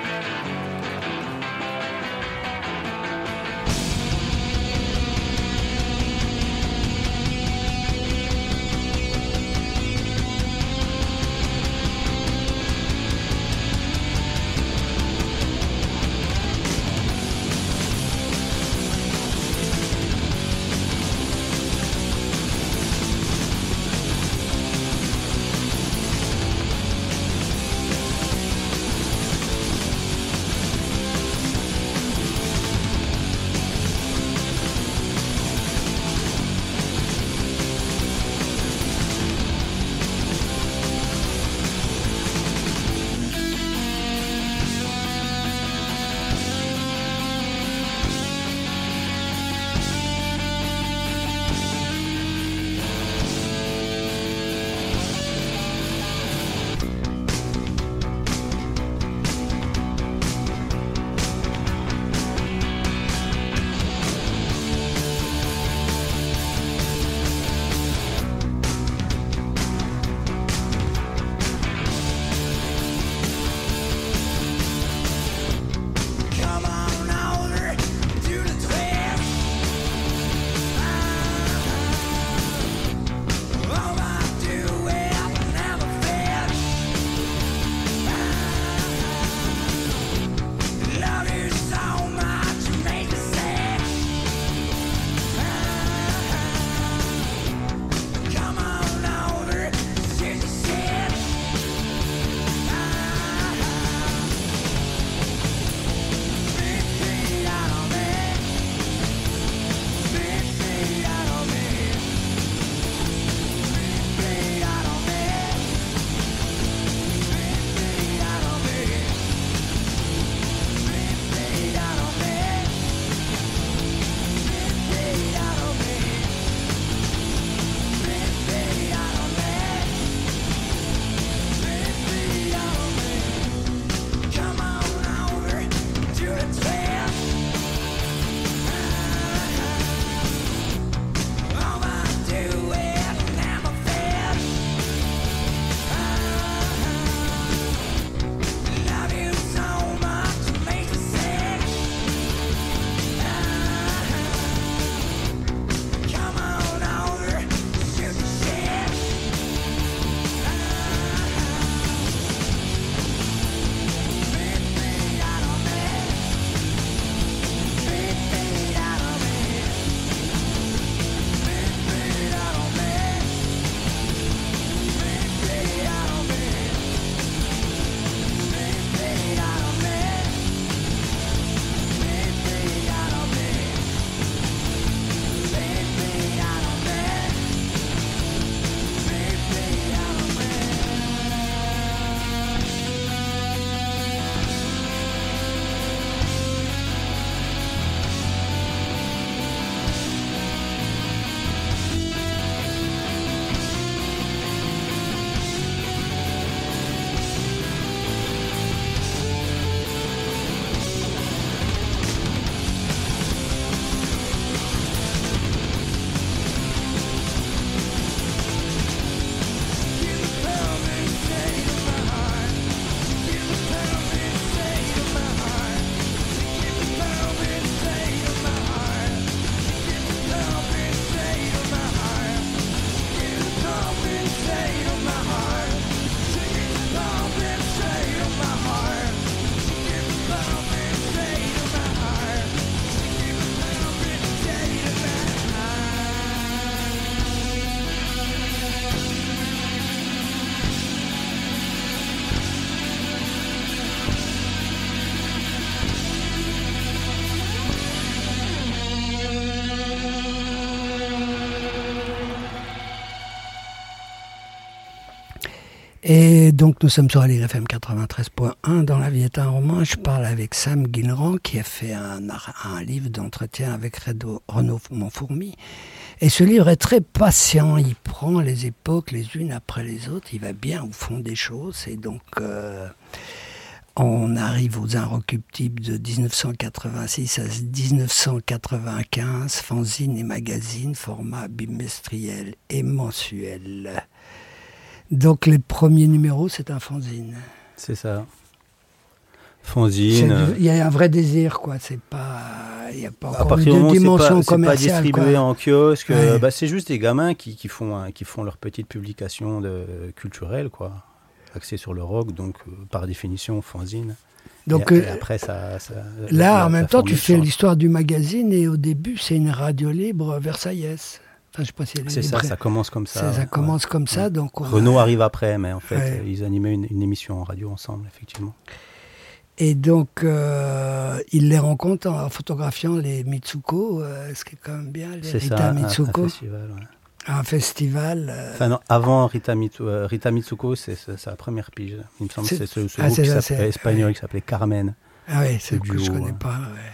Et donc nous sommes sur Aligre F M quatre-vingt-treize point un dans La vie est un roman. Je parle avec Sam Guilherand qui a fait un, un livre d'entretien avec Redo, Renaud Montfourmy. Et ce livre est très patient, il prend les époques les unes après les autres, il va bien au fond des choses. Et donc euh, on arrive aux Inrecuptibles de dix-neuf cent quatre-vingt-six à dix-neuf cent quatre-vingt-quinze, fanzine et magazine, format bimestriel et mensuel. Donc les premiers numéros, c'est un fanzine. C'est ça. Fanzine. Il y a un vrai désir, quoi. C'est pas, il y a pas encore une de dimension c'est pas, commerciale. C'est pas distribué quoi. en kiosque. Ouais. Bah, c'est juste des gamins qui, qui font, hein, qui font leur petite publication de, culturelle, quoi, axée sur le rock, donc euh, par définition fanzine. Donc et, euh, et après, ça, ça, là, la, en même la temps, tu fais change. l'histoire du magazine et au début, c'est une radio libre versaillaise. Enfin, je sais pas si elle est c'est libre. ça, ça commence comme ça. Ça, ça ouais. commence comme ça. Donc on Renaud a... arrive après, mais en fait, ouais. ils animaient une, une émission en radio ensemble, effectivement. Et donc, euh, il les rencontre en photographiant les Mitsuko, euh, ce qui est quand même bien, les C'est Rita ça, Mitsuko. un, un festival, ouais. Un festival. Euh... Enfin non, avant Rita, Mitsu, euh, Rita Mitsuko, c'est, c'est, c'est la première pige. Il me semble que c'est ce, ce ah, groupe c'est qui ça, s'appelait, c'est... espagnol ouais. qui s'appelait Carmen. Ah oui, c'est le que je duo, connais ouais. pas. Ouais.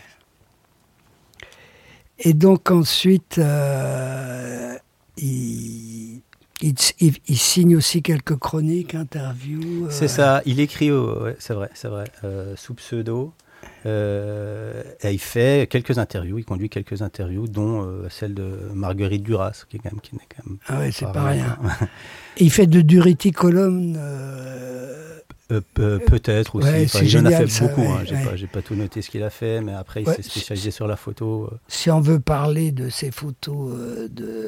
Et donc ensuite, euh, il, il, il, il signe aussi quelques chroniques, interviews. Euh... C'est ça, il écrit, au, ouais, c'est vrai, c'est vrai, euh, sous pseudo. Euh, et il fait quelques interviews, il conduit quelques interviews, dont euh, celle de Marguerite Duras, qui est quand même, qui n'est quand même ah ouais, c'est pas, pas rien. Et il fait de Durity Column. Euh... Euh, euh, peut-être aussi. Ouais, enfin, c'est il génial, en a fait ça, beaucoup. ouais, hein. J'ai, ouais. pas, j'ai pas tout noté ce qu'il a fait, mais après il ouais, s'est spécialisé sur la photo. Euh. Si on veut parler de ces photos euh,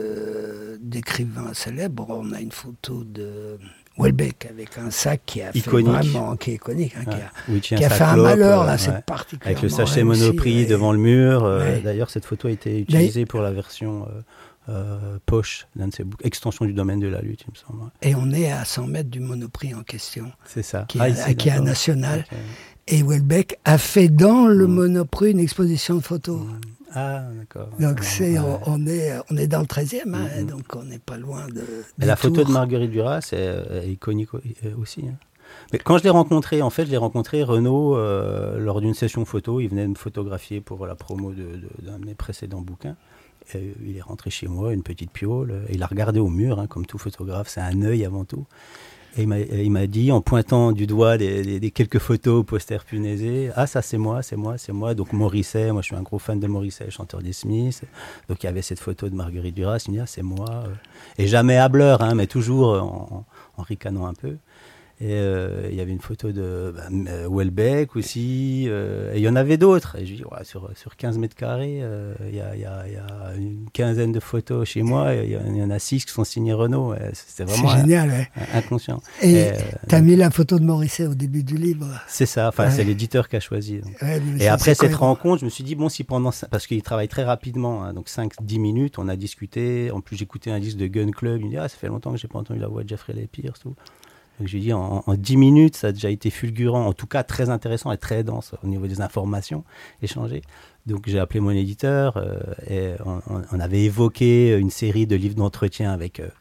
de, d'écrivains célèbres, on a une photo de Houellebecq avec un sac qui a iconique. fait vraiment, qui est iconique, hein, Ouais. qui a, Oui, tiens, qui a sa fait un clope, malheur euh, là, ouais. c'est particulièrement avec le sachet réussi, Monoprix ouais. devant le mur. Euh, Ouais. D'ailleurs, cette photo a été utilisée pour la version euh, euh, poche d'un de ses bouquins, extension du domaine de la lutte, il me semble. Ouais. Et on est à cent mètres du Monoprix en question, C'est ça. qui, ah, est, ici, qui est un d'accord. national. Okay. Et Houellebecq a fait dans le Mm. Monoprix une exposition de photos. Mm. Ah, d'accord. Donc ouais, c'est, ouais. on, on, est, on est dans le treizième, hein, Mm-hmm. donc on n'est pas loin de. Et la photo tours. de Marguerite Duras est, est iconique aussi. Hein. Mais quand je l'ai rencontré, en fait, je l'ai rencontré Renaud euh, lors d'une session photo. Il venait de me photographier pour la promo de, de, d'un de mes précédents bouquins. Et il est rentré chez moi, une petite piole, et il a regardé au mur, hein, comme tout photographe, c'est un œil avant tout. Et il m'a, et il m'a dit, en pointant du doigt des, des, des quelques photos au poster punaisé, ah ça c'est moi, c'est moi, c'est moi. Donc Morrissey, moi je suis un gros fan de Morrissey, chanteur des Smiths. Donc il y avait cette photo de Marguerite Duras, il me dit, ah c'est moi. Et jamais hâbleur, hein, mais toujours en, en ricanant un peu. Et euh, il y avait une photo de bah, Houellebecq aussi, euh, et il y en avait d'autres. Et je dis, ouais, sur, sur quinze mètres carrés, euh, il y, a, y, a, y a une quinzaine de photos chez moi, il y, y en a six qui sont signées Renaud. C'était vraiment c'est génial, un, ouais. un, inconscient. Et, et euh, tu as mis la photo de Morrissey au début du livre. C'est ça, enfin, ouais. c'est l'éditeur qui a choisi. Ouais, et ça, après cette cohérent. rencontre, je me suis dit, bon, si pendant. Parce qu'il travaille très rapidement, hein, donc cinq dix minutes, on a discuté. En plus, j'écoutais un disque de Gun Club. Il me dit, ah, ça fait longtemps que j'ai pas entendu la voix de Jeffrey Lee Pierce. Tout. Donc je lui ai dit, en, en dix minutes, ça a déjà été fulgurant, en tout cas très intéressant et très dense au niveau des informations échangées. Donc j'ai appelé mon éditeur euh, et on, on avait évoqué une série de livres d'entretien avec euh,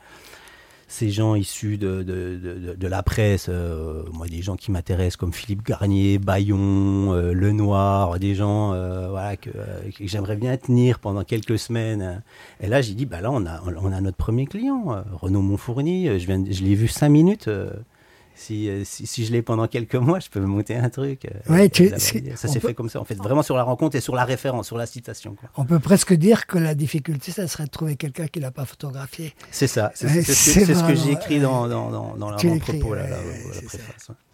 ces gens issus de, de, de, de la presse, euh, moi des gens qui m'intéressent comme Philippe Garnier, Bayon, euh, Lenoir, des gens euh, voilà, que, euh, que j'aimerais bien tenir pendant quelques semaines. Et là j'ai dit, bah là on a, on a notre premier client, euh, Renaud Montfourny, je, viens de, je l'ai vu cinq minutes. Euh, Si, si, si je l'ai pendant quelques mois, je peux me monter un truc. Ouais, tu, ça s'est peut... fait comme ça, en fait, vraiment sur la rencontre et sur la référence, sur la citation. Quoi. On peut presque dire que la difficulté, ça serait de trouver quelqu'un qui ne l'a pas photographié. C'est ça, c'est, ouais, c'est, c'est, c'est, c'est ce que j'ai vraiment, écrit dans, dans, dans, dans l'avant-propos, là, ouais, la, ouais, la préface. Ouais.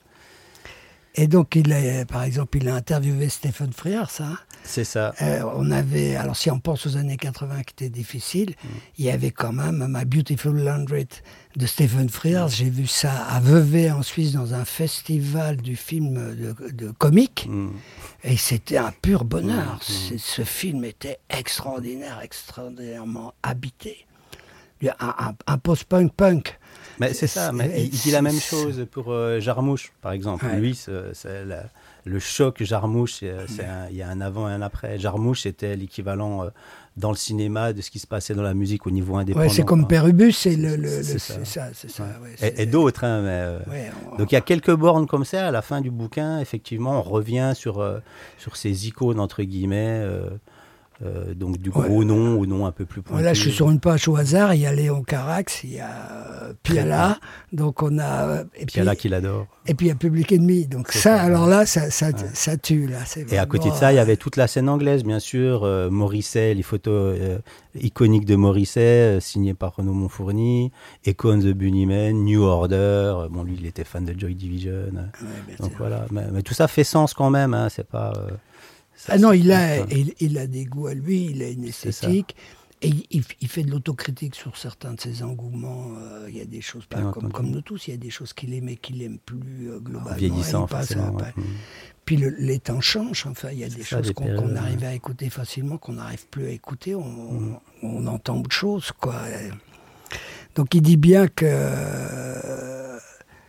Et donc, il a, par exemple, il a interviewé Stephen Frears, ça. Hein. C'est ça. Euh, on avait, alors si on pense aux années quatre-vingts qui étaient difficiles, mm. il y avait quand même My Beautiful Laundry de Stephen Frears. Mm. J'ai vu ça à Vevey en Suisse dans un festival du film de, de comique. Mm. Et c'était un pur bonheur. Mm. Ce film était extraordinaire, extraordinairement habité. Un, un, un post-punk punk. Mais c'est ça, mais il dit la même chose pour euh, Jarmouche, par exemple. Ouais. Lui, c'est, c'est la, le choc Jarmouche, il y a un avant et un après. Jarmouche, c'était l'équivalent euh, dans le cinéma de ce qui se passait dans la musique au niveau indépendant. Ouais, c'est comme Pérubus, c'est, le, le, c'est, le, ça. c'est ça. C'est ça ouais. ouais, c'est... Et, et d'autres. Hein, mais, euh... ouais, on... Donc il y a quelques bornes comme ça. À la fin du bouquin, effectivement, on revient sur, euh, sur ces icônes, entre guillemets. Euh, Euh, donc du gros ouais. nom au nom un peu plus pointu. Là, je suis sur une page au hasard. Il y a Léon Carax, il y a euh, Piala. Donc on a et Piala puis, qui l'adore. Et puis il y a Public Enemy. Donc c'est ça, ça, alors là, ça, ça, ouais. ça tue là. C'est et à côté de ça, il y avait toute la scène anglaise, bien sûr. Euh, Morrissey, les photos euh, iconiques de Morrissey, euh, signées par Renaud Monfourni, Echo and the Bunnymen, New Order. Bon, lui, il était fan de Joy Division. Ouais, donc voilà. Mais, mais tout ça fait sens quand même. Hein, c'est pas. Euh, Ça, ah non, il a, il, il a des goûts à lui, il a une esthétique, et il, il fait de l'autocritique sur certains de ses engouements. Euh, il y a des choses, pas comme, comme nous tous, il y a des choses qu'il aimait, qu'il n'aime plus euh, globalement. En vieillissant, passe, forcément. Ouais. Ouais. Puis le, les temps changent, enfin, il y a c'est des ça, choses des qu'on, périodes, qu'on arrive ouais. à écouter facilement, qu'on n'arrive plus à écouter, on, mm. on, on entend beaucoup de choses, quoi. Donc il dit bien que... Euh,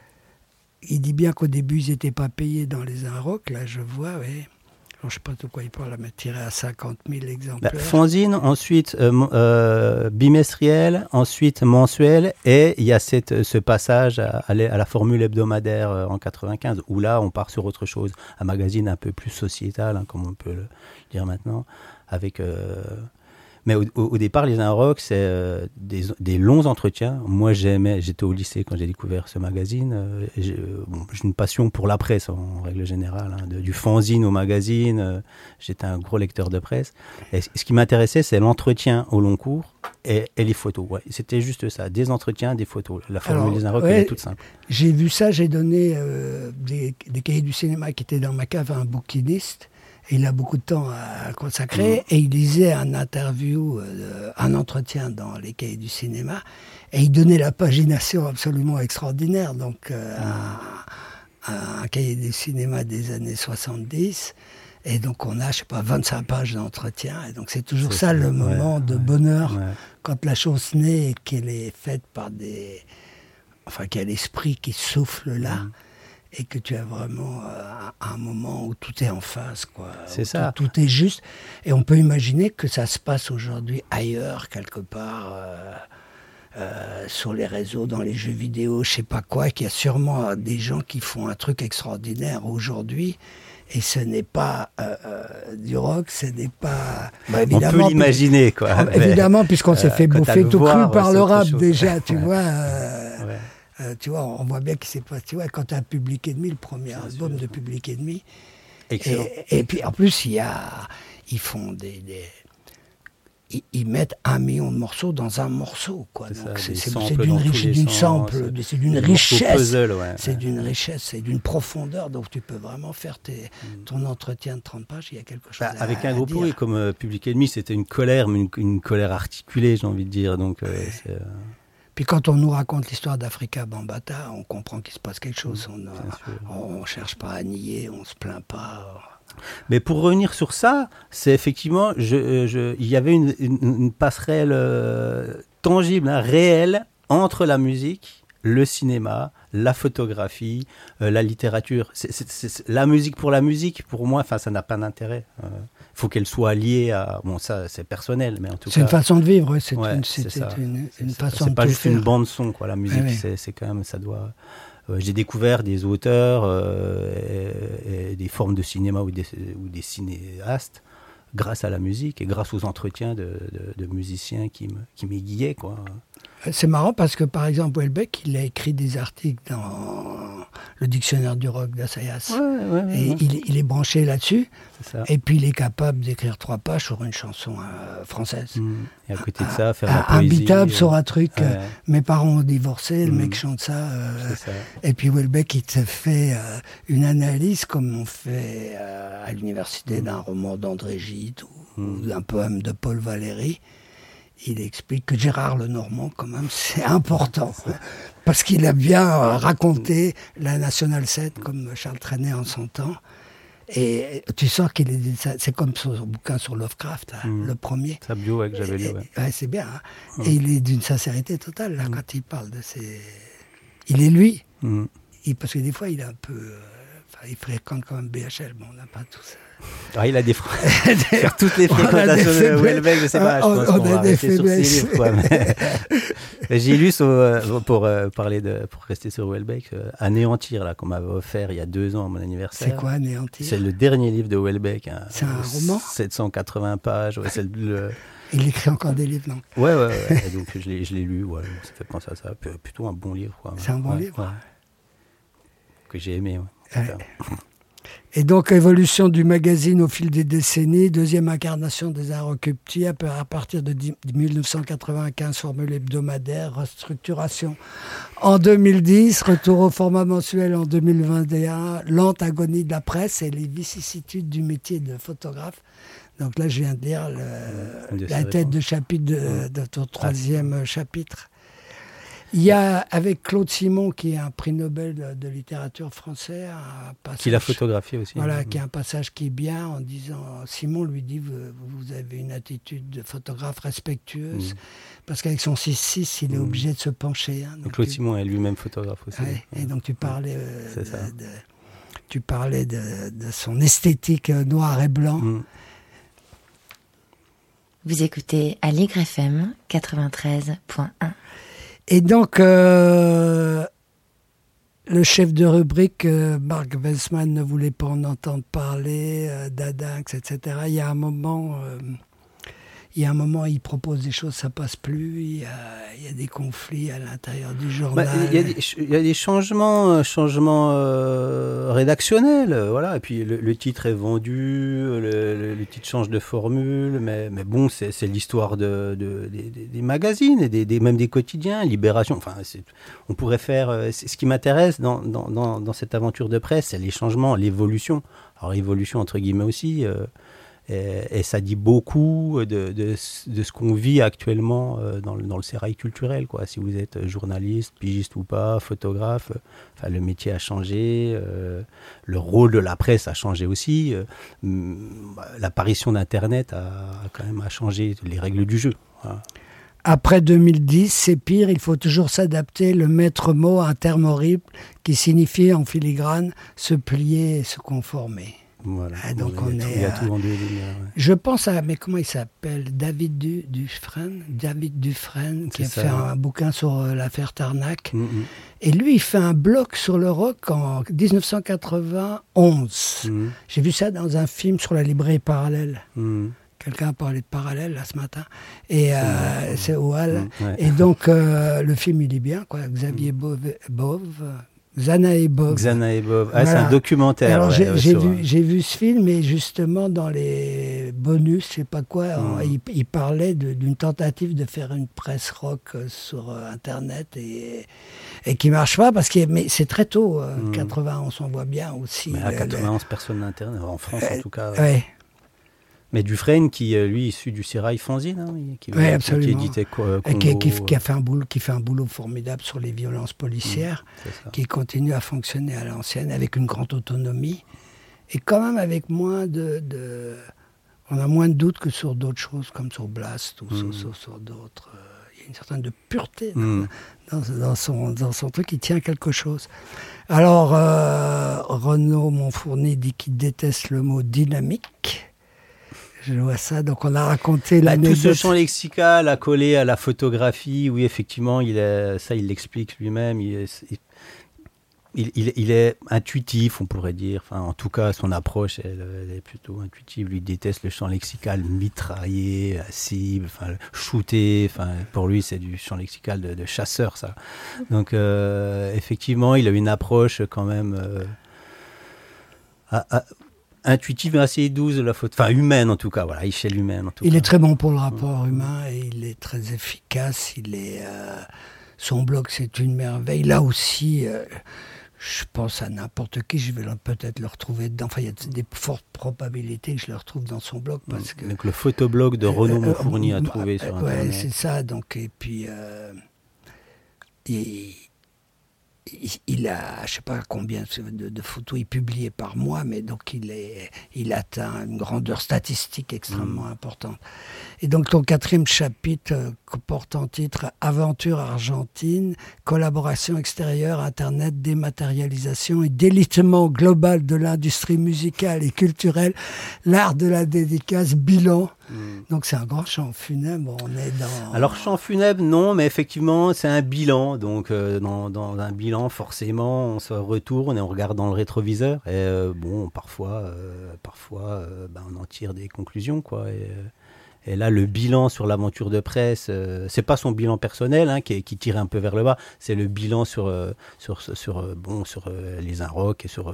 il dit bien qu'au début, ils n'étaient pas payés dans les Inrocks, là, je vois, oui. Alors, je ne sais pas de quoi il parle, mais tiré à cinquante mille exemplaires. Bah, fanzine, ensuite euh, euh, bimestriel, ensuite mensuel, et il y a cette, ce passage à, à la formule hebdomadaire euh, en quatre-vingt-quinze, où là, on part sur autre chose. Un magazine un peu plus sociétal, hein, comme on peut le dire maintenant, avec... Euh, mais au, au, au départ, les Inrocks, c'est euh, des, des longs entretiens. Moi, j'aimais, j'étais au lycée quand j'ai découvert ce magazine. Euh, j'ai, bon, j'ai une passion pour la presse, en règle générale, hein, de, du fanzine au magazine. Euh, j'étais un gros lecteur de presse. Et ce qui m'intéressait, c'est l'entretien au long cours et, et les photos. Ouais, c'était juste ça, des entretiens, des photos. La formule des Inrocks, ouais, elle est toute simple. J'ai vu ça, j'ai donné euh, des, des cahiers du cinéma qui étaient dans ma cave à un bouquiniste. Il a beaucoup de temps à consacrer mmh. et il disait un interview, euh, un entretien dans les cahiers du cinéma et il donnait la pagination absolument extraordinaire. Donc euh, mmh. un, un cahier du cinéma des années soixante-dix et donc on a, je sais pas, vingt-cinq pages d'entretien et donc c'est toujours c'est ça, ça le ouais, moment de ouais, bonheur ouais. quand la chose naît et qu'elle est faite par des... Enfin, qu'il y a l'esprit qui souffle là. Mmh. Et que tu as vraiment euh, un moment où tout est en face, quoi. C'est ça. Tout, tout est juste. Et on peut imaginer que ça se passe aujourd'hui ailleurs, quelque part, euh, euh, sur les réseaux, dans les jeux vidéo, je sais pas quoi, qu'il y a sûrement des gens qui font un truc extraordinaire aujourd'hui. Et ce n'est pas euh, euh, du rock, ce n'est pas... Bah, évidemment, on peut l'imaginer, quoi. Ah, évidemment, puisqu'on euh, s'est fait bouffer tout voir, cru par le rap, déjà, tu ouais. vois... Euh, ouais. Euh, tu vois, on voit bien qu'il s'est pas. Tu vois, quand tu as Public Enemy, le premier c'est album sûr. de Public Enemy. Excellent. Et, et puis en plus, il y a, ils font des, des ils, ils mettent un million de morceaux dans un morceau, quoi. C'est, donc ça, c'est, c'est, c'est d'une, riche, d'une sample, c'est, c'est d'une richesse, puzzle, ouais, c'est ouais. d'une richesse, c'est d'une profondeur. Donc tu peux vraiment faire tes, ton entretien de trente pages. Il y a quelque chose. Bah, à, avec un à groupe dire. comme euh, Public Enemy, c'était une colère, mais une, une colère articulée, j'ai envie de dire. Donc. Euh, ouais. c'est, euh... Puis quand on nous raconte l'histoire d'Africa Bambaataa, on comprend qu'il se passe quelque chose. On ne cherche pas à nier, on ne se plaint pas. Mais pour revenir sur ça, c'est effectivement, je, je, il y avait une, une, une passerelle euh, tangible, hein, réelle, entre la musique, le cinéma, la photographie, euh, la littérature. C'est, c'est, c'est, la musique pour la musique, pour moi, ça n'a pas d'intérêt. Il euh, faut qu'elle soit liée à... Bon, ça, c'est personnel, mais en tout c'est cas... une façon de vivre, c'est, ouais, une, c'est, c'est, ça. une, c'est une ça. façon c'est de pas juste faire. une bande-son, quoi. La musique, oui, oui. C'est, c'est quand même... Ça doit... Euh, j'ai découvert des auteurs euh, et, et des formes de cinéma ou des, ou des cinéastes grâce à la musique et grâce aux entretiens de, de, de musiciens qui, me, qui m'aiguillaient, quoi. C'est marrant parce que, par exemple, Houellebecq, il a écrit des articles dans le dictionnaire du rock d'Assayas. Ouais, ouais, ouais, et ouais. Il, il est branché là-dessus. C'est ça. Et puis, il est capable d'écrire trois pages sur une chanson euh, française. Mmh. Et à côté de ça, faire un, la poésie. Imbitable euh, sur un truc. Ouais. Euh, mes parents ont divorcé, le mmh. mec chante ça, euh, ça. Et puis, Houellebecq, il te fait euh, une analyse comme on fait euh, à l'université mmh. d'un roman d'André Gide ou, mmh. ou d'un poème de Paul Valéry. Il explique que Gérard Lenormand, quand même, c'est important. Parce qu'il a bien raconté la National sept, comme Charles Trenet en son temps. Et tu sens qu'il est... C'est comme son bouquin sur Lovecraft, là, mmh. le premier. Sa bio, ouais, que j'avais lu, ouais. Ouais, c'est bien. Hein. Mmh. Et il est d'une sincérité totale, là, mmh. quand il parle de ses... Il est lui. Mmh. Il, parce que des fois, il est un peu... Euh, Il fréquente quand même B H L. Bon, on n'a pas tout ça. Ah, il a des fr- sur toutes les fréquentations de Houellebecq, je sais pas, je on, pense on qu'on a va des rester sur ces faiblesses. livres, quoi. Mais, mais j'ai lu, sur, euh, pour, euh, parler de, pour rester sur Houellebecq, euh, Anéantir, là, qu'on m'avait offert il y a deux ans à mon anniversaire. C'est quoi, Anéantir? C'est le dernier livre de Houellebecq. Hein, c'est un roman sept cent quatre-vingts pages. Ouais, c'est le... Il écrit encore des livres, non? Ouais, ouais, ouais. Et donc je l'ai, je l'ai lu, ouais, ça fait penser à ça. P- plutôt un bon livre, quoi. C'est un bon ouais, livre ouais. Que j'ai aimé, ouais. Ouais. Et donc, évolution du magazine au fil des décennies, deuxième incarnation des Inrecuptibles à peu- à partir de dix- dix-neuf cent quatre-vingt-quinze, formule hebdomadaire, restructuration en deux mille dix, retour au format mensuel en deux mille vingt et un, lente agonie de la presse et les vicissitudes du métier de photographe. Donc là, je viens de lire le- De la série, tête quoi. de chapitre de, de ton troisième chapitre. Il y a, avec Claude Simon, qui est un prix Nobel de, de littérature français, un passage... Qu'il a photographié aussi. Voilà, hein. qui a un passage qui est bien en disant... Simon lui dit, vous, vous avez une attitude de photographe respectueuse, Mm. parce qu'avec son six six, il est Mm. obligé de se pencher. Hein, Donc Claude tu- Simon est lui-même photographe aussi. Ouais, et donc tu parlais, euh, C'est de, ça. de- tu parlais de, de son esthétique euh, noir et blanc. Mm. Vous écoutez Aligre F M quatre-vingt-treize point un. Et donc, euh, le chef de rubrique, euh, Marc Welsman, ne voulait pas en entendre parler, euh, Dadinx, et cetera. Il y a un moment, euh, il y a un moment, il propose des choses, ça passe plus. Il y a, il y a des conflits à l'intérieur du Bah, journal. Il y, a des ch- il y a des changements, euh, changements euh, rédactionnels, euh, voilà. Et puis le, le titre est vendu, le, le- le titre change de formule, mais, mais bon, c'est, c'est l'histoire de, de- des, des- des magazines et des, des- même des quotidiens, Libération. Enfin, c'est- on pourrait faire. euh, c'est- ce qui m'intéresse dans, dans, dans, dans cette aventure de presse, c'est les changements, l'évolution. Alors évolution entre guillemets aussi. euh, Et, et ça dit beaucoup de, de, de ce qu'on vit actuellement euh, dans, le, dans le sérail culturel, quoi. Si vous êtes journaliste, pigiste ou pas, photographe, euh, enfin, le métier a changé, euh, le rôle de la presse a changé aussi. Euh, hum, l'apparition d'Internet a, a quand même a changé les règles du jeu. Voilà. Après deux mille dix, c'est pire, il faut toujours s'adapter. Le maître mot, un terme horrible qui signifie en filigrane se plier et se conformer. Voilà. Ah, donc Bon, il y a on tout- est il y a à- tout en deux lignes. Ouais. Je pense à, mais comment il s'appelle? David du, Dufresne, David Dufresne, qui C'est a ça. fait un bouquin sur euh, l'affaire Tarnac. Mm, mm. Et lui, il fait un blog sur le rock en dix-neuf cent quatre-vingt-onze. Mm, J'ai vu ça dans un film sur la librairie Parallèle. mm. Quelqu'un a parlé de Parallèle, là, ce matin. Et euh, moi. c'est au Hall. Mm, ouais. Et donc, euh, le film, il est bien, quoi. Xavier Bove, Bove Xana et Bove. Xana et Bob. Ah, c'est Voilà. un documentaire. Alors, ouais, j'ai, ouais, j'ai sur, vu, euh, j'ai vu ce film, et justement, dans les bonus, je sais pas quoi, on- Mm. il, il parlait de- d'une tentative de faire une presse rock euh, sur euh, Internet et, et qui marche pas, parce que mais c'est très tôt, euh, Mm. quatre-vingt-onze, on voit bien aussi. Mais à le- quatre-vingt-onze, personne n'Internet, en France en Euh, tout cas. le- ouais. Mais Dufresne, qui euh, lui, issu du sérail fanzine, hein, qui, Ouais, qui absolument. éditait quoi, Et qui, qui- Congo, qui a fait un boulot, qui fait un boulot formidable sur les violences policières, c'est ça. qui continue à fonctionner à l'ancienne avec une grande autonomie et quand même avec moins de, de- on a moins de doutes que sur d'autres choses comme sur Blast ou sur, Mm. sur- sur d'autres. Euh, Il y a une certaine de pureté Mm. dans, dans son, dans son truc, il tient quelque chose. Alors euh, Renaud Monfourni dit qu'il déteste le mot dynamique. Je vois ça, donc on a raconté Bah, tout l'anecdote. ce champ lexical accolé à la photographie, oui, effectivement, il est, ça, il l'explique lui-même. Il est, il, il- il est intuitif, on pourrait dire. Enfin, en tout cas, son approche, elle, elle est plutôt intuitive. Lui, il déteste le champ lexical mitraillé, à cible, enfin, shooté. Enfin, pour lui, c'est du champ lexical de, de chasseur, ça. Donc, euh, effectivement, il a une approche quand même euh, à- à- intuitive et assez douce de la photo. Enfin, humaine, en tout cas. Voilà, échelle humaine, en tout Il cas. est très bon pour le rapport humain et il est très efficace. Il est, euh, son blog, c'est une merveille. Là aussi, euh, je pense à n'importe qui, je vais le- peut-être le retrouver dedans. Enfin, il y a des fortes probabilités que je le retrouve dans son blog parce que. Donc le photoblog de Renaud Euh, Monfourni euh, à trouver sur ouais, Internet. c'est ça. Donc, et puis, euh, il, il, il a, je sais pas combien de, de photos il publiait par mois, mais donc il, est, il atteint une grandeur statistique extrêmement mmh. importante. Et donc ton quatrième chapitre euh, porte en titre « Aventure argentine, collaboration extérieure, Internet, dématérialisation et délitement global de l'industrie musicale et culturelle, l'art de la dédicace, bilan ». Mmh. Donc c'est un grand chant funèbre, on est dans... Alors chant funèbre, non, mais effectivement c'est un bilan, donc euh, dans, dans un bilan forcément on se retourne et on regarde dans le rétroviseur, et euh, bon parfois, euh, parfois euh, ben, on en tire des conclusions, quoi, et, et là le bilan sur l'aventure de presse, euh, c'est pas son bilan personnel hein, qui, qui tire un peu vers le bas, c'est le bilan sur, euh, sur, sur, sur, euh, bon, sur euh, les Inrocks et sur... Euh,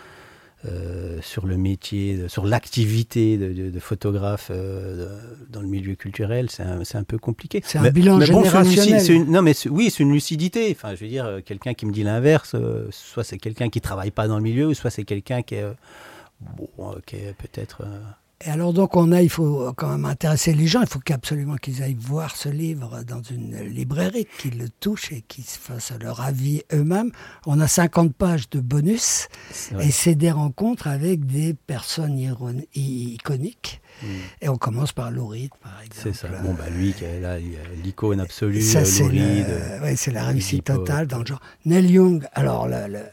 Euh, sur le métier, sur l'activité de, de, de photographe euh, dans le milieu culturel, c'est un, c'est un peu compliqué. C'est un mais, bilan mais bon, générationnel. C'est une, non, mais c'est, oui, c'est une lucidité. Enfin, je veux dire, quelqu'un qui me dit l'inverse, euh, soit c'est quelqu'un qui travaille pas dans le milieu, soit c'est quelqu'un qui est, euh, bon, qui est peut-être... Euh, Et alors donc on a, il faut quand même intéresser les gens, il faut absolument qu'ils aillent voir ce livre dans une librairie, qu'ils le touchent et qu'ils se fassent leur avis eux-mêmes. On a cinquante pages de bonus c'est et c'est des rencontres avec des personnes iron- iconiques. Mmh. Et on commence par Lou Reed, par exemple. C'est ça. Bon, bah lui, qui est là, l'icône absolue, ça, Lou c'est Reed. Le, ouais, c'est la réussite totale dans le genre. Neil Young, alors le, le,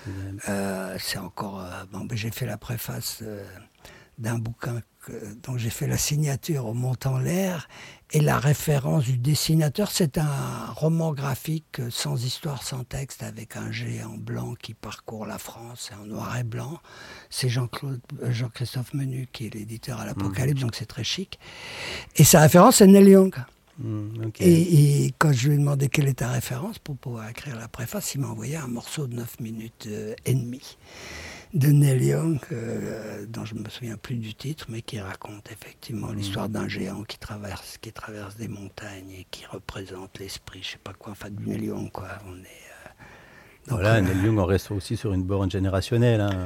euh, c'est encore... Euh, bon, ben, j'ai fait la préface... Euh, d'un bouquin que, dont j'ai fait la signature au Montant l'air, et la référence du dessinateur, c'est un roman graphique sans histoire, sans texte, avec un géant blanc qui parcourt la France, en noir et blanc. C'est Jean-Claude, Jean-Christophe Menu qui est l'éditeur à l'Apocalypse, mmh. donc c'est très chic. Et sa référence, c'est Neil Young. Mmh, okay. et, et quand je lui ai demandé quelle est ta référence pour pouvoir écrire la préface, il m'a envoyé un morceau de neuf minutes euh, et demie de Neil Young, euh, dont je ne me souviens plus du titre, mais qui raconte effectivement mmh. l'histoire d'un géant qui traverse, qui traverse des montagnes et qui représente l'esprit, je ne sais pas quoi, enfin du Neil Young, quoi. On est, euh, donc, voilà, euh, Neil Young, on reste aussi sur une borne générationnelle. Hein.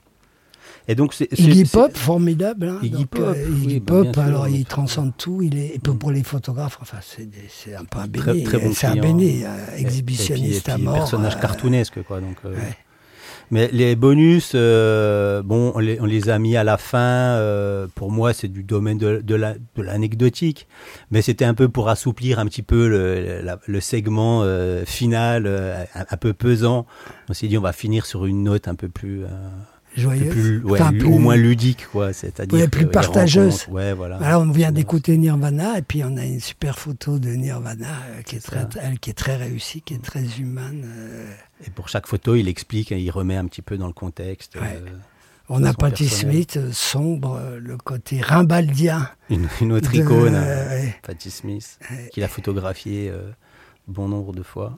Et donc c'est, c'est, Iggy Pop, c'est... formidable. Hein, Iggy donc, Pop, euh, Iggy oui, Pop bah, alors sûr, il transcende tout. Il est, et pour, pour les photographes, enfin, c'est, des, c'est un peu un béni. Très, très bon c'est un béni, euh, exhibitionniste et puis, et puis, à mort. Personnage euh, cartoonesque, quoi. Donc, euh, ouais. Mais les bonus, euh, bon, on les, on les a mis à la fin. Euh, pour moi, c'est du domaine de, de, la, de l'anecdotique. Mais c'était un peu pour assouplir un petit peu le, la, le segment euh, final, euh, un, un peu pesant. On s'est dit, on va finir sur une note un peu plus... Euh, joyeuse, plus, ouais, enfin, lu, plus, au moins ludique, quoi. C'est-à-dire ouais, plus partageuse. Ouais, voilà. Alors, on vient d'écouter Nirvana, et puis on a une super photo de Nirvana euh, qui, est très, elle, qui est très réussie, qui est très humaine. Euh... Et pour chaque photo, il explique, il remet un petit peu dans le contexte. Ouais. Euh, on a Patti Smith, euh, sombre, euh, le côté rimbaldien. Une, une autre de, icône, euh, ouais. Patti Smith, ouais. Qu'il a photographié euh, bon nombre de fois.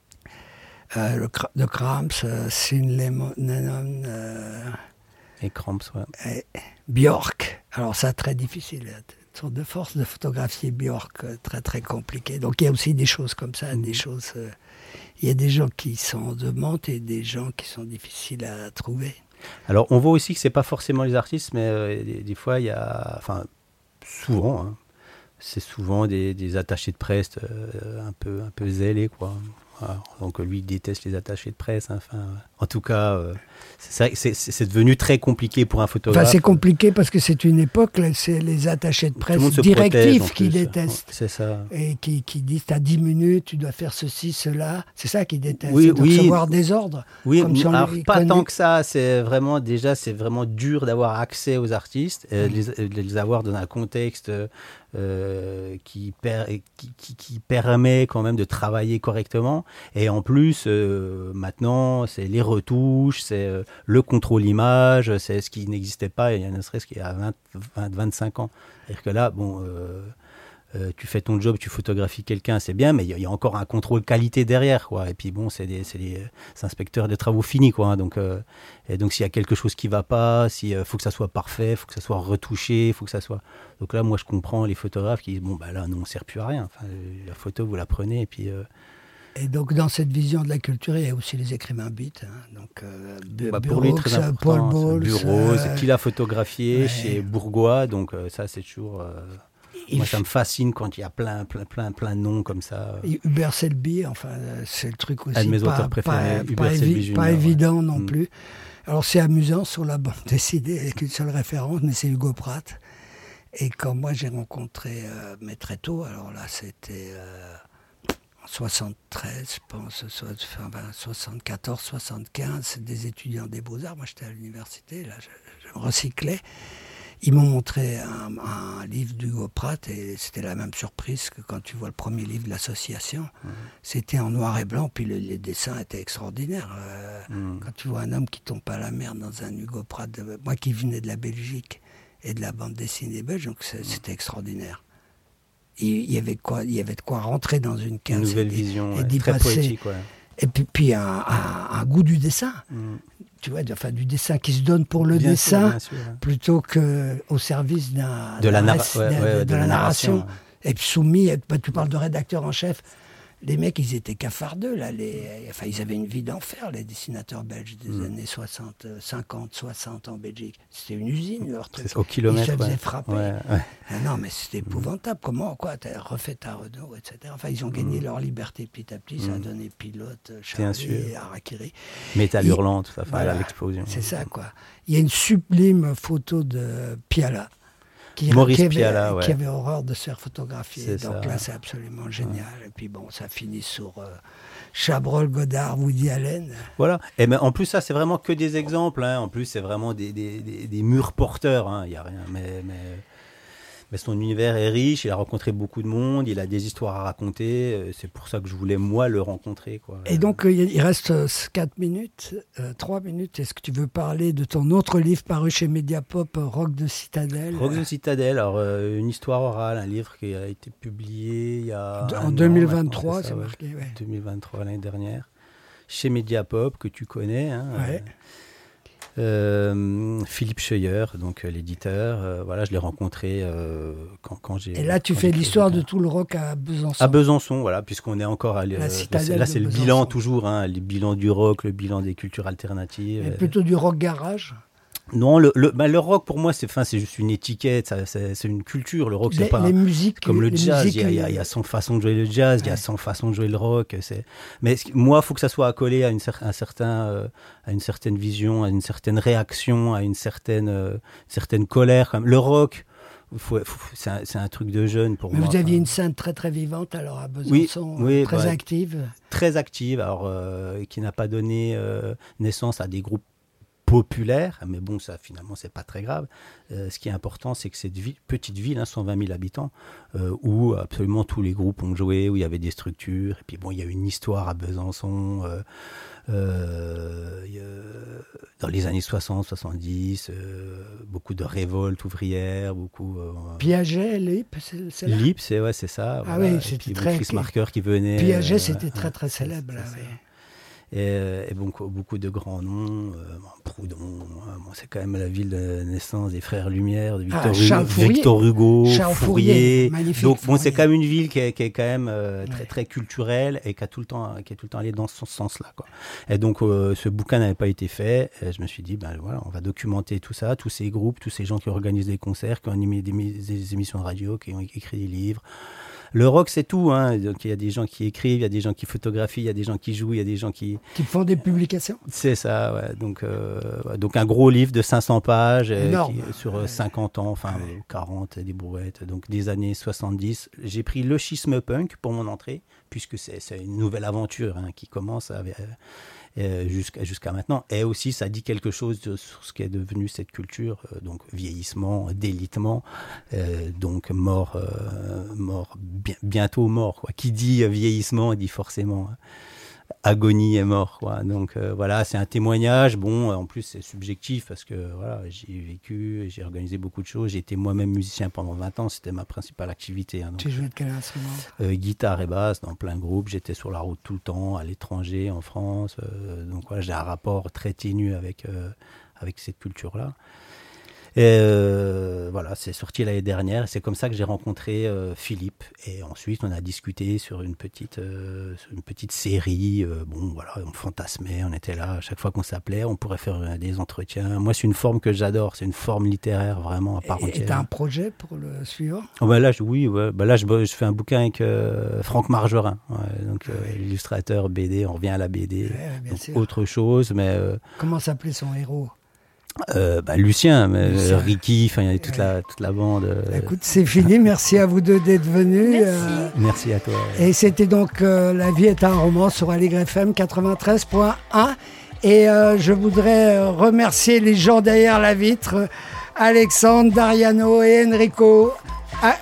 Euh, le, de Cramps, euh, Sin Lennon, euh, et Cramps, ouais. Et Björk. Alors ça, très difficile. Tour de force de photographier Björk, très très compliqué. Donc il y a aussi des choses comme ça, mmh. des choses. Euh, il y a des gens qui sont en demande et des gens qui sont difficiles à trouver. Alors on voit aussi que c'est pas forcément les artistes, mais euh, des, des fois il y a, enfin souvent, hein, c'est souvent des, des attachés de presse euh, un peu un peu zélés, quoi. Voilà. Donc lui il déteste les attachés de presse. Hein. Enfin, en tout cas, euh, c'est, c'est, c'est devenu très compliqué pour un photographe. Enfin, c'est compliqué parce que c'est une époque, là, c'est les attachés de presse directifs qui détestent. C'est ça. Et qui, qui disent t'as dix minutes, tu dois faire ceci, cela. C'est ça qu'ils détestent. Oui, c'est de oui. recevoir des ordres. Oui, comme si on alors les pas connaît. tant que ça. C'est vraiment déjà, c'est vraiment dur d'avoir accès aux artistes, euh, mmh. les, les avoir dans un contexte euh, qui, per, qui, qui, qui permet quand même de travailler correctement. Et en plus, euh, maintenant, c'est les retouches, c'est euh, le contrôle image, c'est ce qui n'existait pas, il y en a ne serait-ce qu'il y a vingt, vingt, vingt-cinq ans. C'est-à-dire que là, bon, euh, euh, tu fais ton job, tu photographies quelqu'un, c'est bien, mais il y, y a encore un contrôle qualité derrière, quoi. Et puis bon, c'est des, c'est des c'est inspecteurs des travaux finis, quoi. Hein, donc, euh, et donc s'il y a quelque chose qui ne va pas, il euh, faut que ça soit parfait, il faut que ça soit retouché, il faut que ça soit... Donc là, moi, je comprends les photographes qui disent, bon, bah là, non, on ne sert plus à rien. Enfin, la photo, vous la prenez, et puis... Euh, Et donc, dans cette vision de la culture, il y a aussi les écrivains beat. Hein. Donc, euh, Bu- bah, pour lui, très important, Paul Bowles. Burroughs, euh, qu'il a photographié ouais. chez Bourgois. Donc, euh, ça, c'est toujours... Euh, Moi, ça me fascine quand il y a plein, plein, plein, plein de noms comme ça. Et Hubert Selby, enfin, c'est le truc aussi. Un de mes pas, auteurs préférés, pas, Hubert pas, Selby évi- Junior, pas évident ouais. non Mm. plus. Alors, c'est amusant sur la bande dessinée, avec une seule référence, mais c'est Hugo Pratt. Et quand moi, j'ai rencontré, euh, mais très tôt, alors là, c'était euh, en soixante-treize, je pense, so- enfin, ben, soixante-quatorze, soixante-quinze, c'est des étudiants des Beaux-Arts. Moi, j'étais à l'université, là, je, je me recyclais. Ils m'ont montré un, un livre d'Hugo Pratt et c'était la même surprise que quand tu vois le premier livre de l'association. Mmh. C'était en noir et blanc, puis le, les dessins étaient extraordinaires. Euh, mmh. Quand tu vois un homme qui tombe à la mer dans un Hugo Pratt, de, moi qui venais de la Belgique et de la bande dessinée belge, donc c'est, mmh. c'était extraordinaire. Il, il, y avait quoi, il y avait de quoi rentrer dans une case. Une nouvelle et, vision, et ouais, d'y très passer. poétique. Ouais. Et puis, puis un, un, un goût du dessin. Mmh. Tu vois, enfin, du dessin qui se donne pour le bien dessin sûr, sûr, ouais. plutôt qu'au service d'un, de, d'un la, narra- reste, ouais, de, ouais, de, de la, la narration. narration ouais. Et puis soumis, bah, tu parles de rédacteur en chef. Les mecs, ils étaient cafardeux, là. Les, enfin, ils avaient une vie d'enfer, les dessinateurs belges des mmh. années soixante, cinquante, soixante en Belgique. C'était une usine, leur truc. C'est au kilomètre. Ils se faisaient ouais. frapper. Ouais, ouais. Ah non, mais c'était épouvantable. Comment, quoi, t'as refait ta Renault, et cetera. Enfin, ils ont gagné mmh. leur liberté petit à petit. Ça a donné Pilote, Charlie, Harakiri. Métal hurlant, tout ça, voilà, l'explosion. C'est ça, quoi. Il y a une sublime photo de Piala. Qui, Maurice qui avait, Piala, ouais. qui avait horreur de se faire photographier. C'est Donc ça. là, c'est absolument génial. Ouais. Et puis bon, ça finit sur euh, Chabrol, Godard, Woody Allen. Voilà. Et mais en plus, ça, c'est vraiment que des exemples. Hein. En plus, c'est vraiment des, des, des, des murs porteurs. Hein. Il n'y a rien. Mais, mais, mais son univers est riche. Il a rencontré beaucoup de monde. Il a des histoires à raconter. C'est pour ça que je voulais, moi, le rencontrer. Quoi. Et donc, euh, il reste quatre minutes, euh, trois minutes. Est-ce que tu veux parler de ton autre livre paru chez Mediapop, Roc de Citadelle ? Roc de Citadelle. Alors, euh, une histoire orale, un livre qui a été publié il y a. En deux mille vingt-trois, c'est, ça, c'est marqué, ouais. deux mille vingt-trois, l'année dernière. Chez Mediapop, que tu connais. Hein, ouais. euh, Euh, Philippe Scheuer, donc euh, l'éditeur, euh, voilà, je l'ai rencontré euh, quand, quand j'ai. Et là, tu fais l'histoire de tout le rock à Besançon. À Besançon, voilà, puisqu'on est encore à la euh, citadelle. Là, c'est de le Besançon. bilan toujours, hein, le bilan du rock, le bilan des cultures alternatives. Mais plutôt du rock garage. Non, le, le, bah, le rock pour moi, c'est, c'est juste une étiquette, ça, c'est, c'est une culture. Le rock, les, c'est pas les musiques, comme le les jazz. musiques, il, y a, il y a cent façons de jouer le jazz, ouais. Il y a cent façons de jouer le rock. C'est... Mais moi, il faut que ça soit accolé à une, un certain, euh, à une certaine vision, à une certaine réaction, à une certaine, euh, certaine colère. Comme le rock. Faut, faut, c'est, un, c'est un truc de jeune pour Mais moi. Vous aviez enfin. une scène très très vivante alors à Besançon, oui, oui, très bah, active. Très active, alors euh, qui n'a pas donné euh, naissance à des groupes populaire, mais bon, ça finalement c'est pas très grave. Euh, ce qui est important, c'est que cette ville, petite ville, hein, cent vingt mille habitants, euh, où absolument tous les groupes ont joué, où il y avait des structures, et puis bon, il y a une histoire à Besançon, euh, euh, y a, dans les années soixante soixante-dix, euh, beaucoup de révoltes ouvrières, beaucoup. Euh, Piaget, Lippe, c'est, c'est là. Lippe, c'est ouais, c'est ça. Ah voilà. oui, c'était et puis, très. Chris Marker qui venait. Piaget, euh, c'était très ouais, très célèbre là. c'est, oui. Et, et donc beaucoup de grands noms, euh, Proudhon, hein, bon, c'est quand même la ville de naissance des frères Lumière, de Victor, ah, Hugo, Fourier. Victor Hugo, Charles Fourier. Magnifique, donc bon, Fourier. c'est quand même une ville qui est, qui est quand même euh, très ouais. très culturelle et qui a tout le temps, qui est tout le temps allée dans ce sens-là, quoi. Et donc euh, ce bouquin n'avait pas été fait. Et je me suis dit, ben voilà, on va documenter tout ça, tous ces groupes, tous ces gens qui organisent des concerts, qui ont animé des, des émissions de radio, qui ont écrit des livres. Le rock, c'est tout. Hein. Donc, il y a des gens qui écrivent, il y a des gens qui photographient, il y a des gens qui jouent, il y a des gens qui... Qui font des publications. C'est ça, ouais. Donc, euh, donc un gros livre de cinq cents pages euh, qui, sur ouais. cinquante ans, enfin ouais. quarante, des brouettes, donc des années soixante-dix. J'ai pris le schisme punk pour mon entrée, puisque c'est, c'est une nouvelle aventure hein, qui commence avec... Euh, jusqu'à, jusqu'à maintenant. Et aussi, ça dit quelque chose de, sur ce qu'est devenu cette culture, euh, donc vieillissement, délitement, euh, donc mort, euh, mort bi- bientôt mort. Quoi. Qui dit vieillissement dit forcément agonie et mort. Quoi. Donc euh, voilà, c'est un témoignage. Bon, en plus, c'est subjectif parce que voilà, j'ai vécu, j'ai organisé beaucoup de choses. J'ai été moi-même musicien pendant vingt ans, c'était ma principale activité. Hein, donc, tu jouais de quel instrument euh, Guitare et basse dans plein de groupes. J'étais sur la route tout le temps, à l'étranger, en France. Euh, donc voilà, j'ai un rapport très ténu avec, euh, avec cette culture-là. Et euh, voilà, c'est sorti l'année dernière. Et c'est comme ça que j'ai rencontré euh, Philippe. Et ensuite, on a discuté sur une petite, euh, sur une petite série. Euh, bon, voilà, on fantasmait, on était là. À chaque fois qu'on s'appelait, on pourrait faire euh, des entretiens. Moi, c'est une forme que j'adore. C'est une forme littéraire vraiment à part entière. Et tu as un projet pour le suivant? Oh, bah là, je, oui, ouais. bah là je, je fais un bouquin avec euh, Franck Margerin, ouais, donc euh, illustrateur B D. On revient à la B D, ouais, donc sûr. autre chose. Mais euh, comment s'appelait son héros? Euh, bah, Lucien, mais Lucien. Ricky, enfin il y a toute, ouais. la, toute la bande. Euh... Écoute, c'est fini. Merci à vous deux d'être venus. Merci. Euh... Merci à toi. Et c'était donc euh, La vie est un roman sur Aligre F M quatre-vingt-treize point un. Et euh, je voudrais remercier les gens derrière la vitre, Alexandre, Dariano et Enrico. Ah...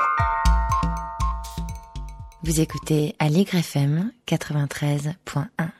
Vous écoutez Aligre F M quatre-vingt-treize point un.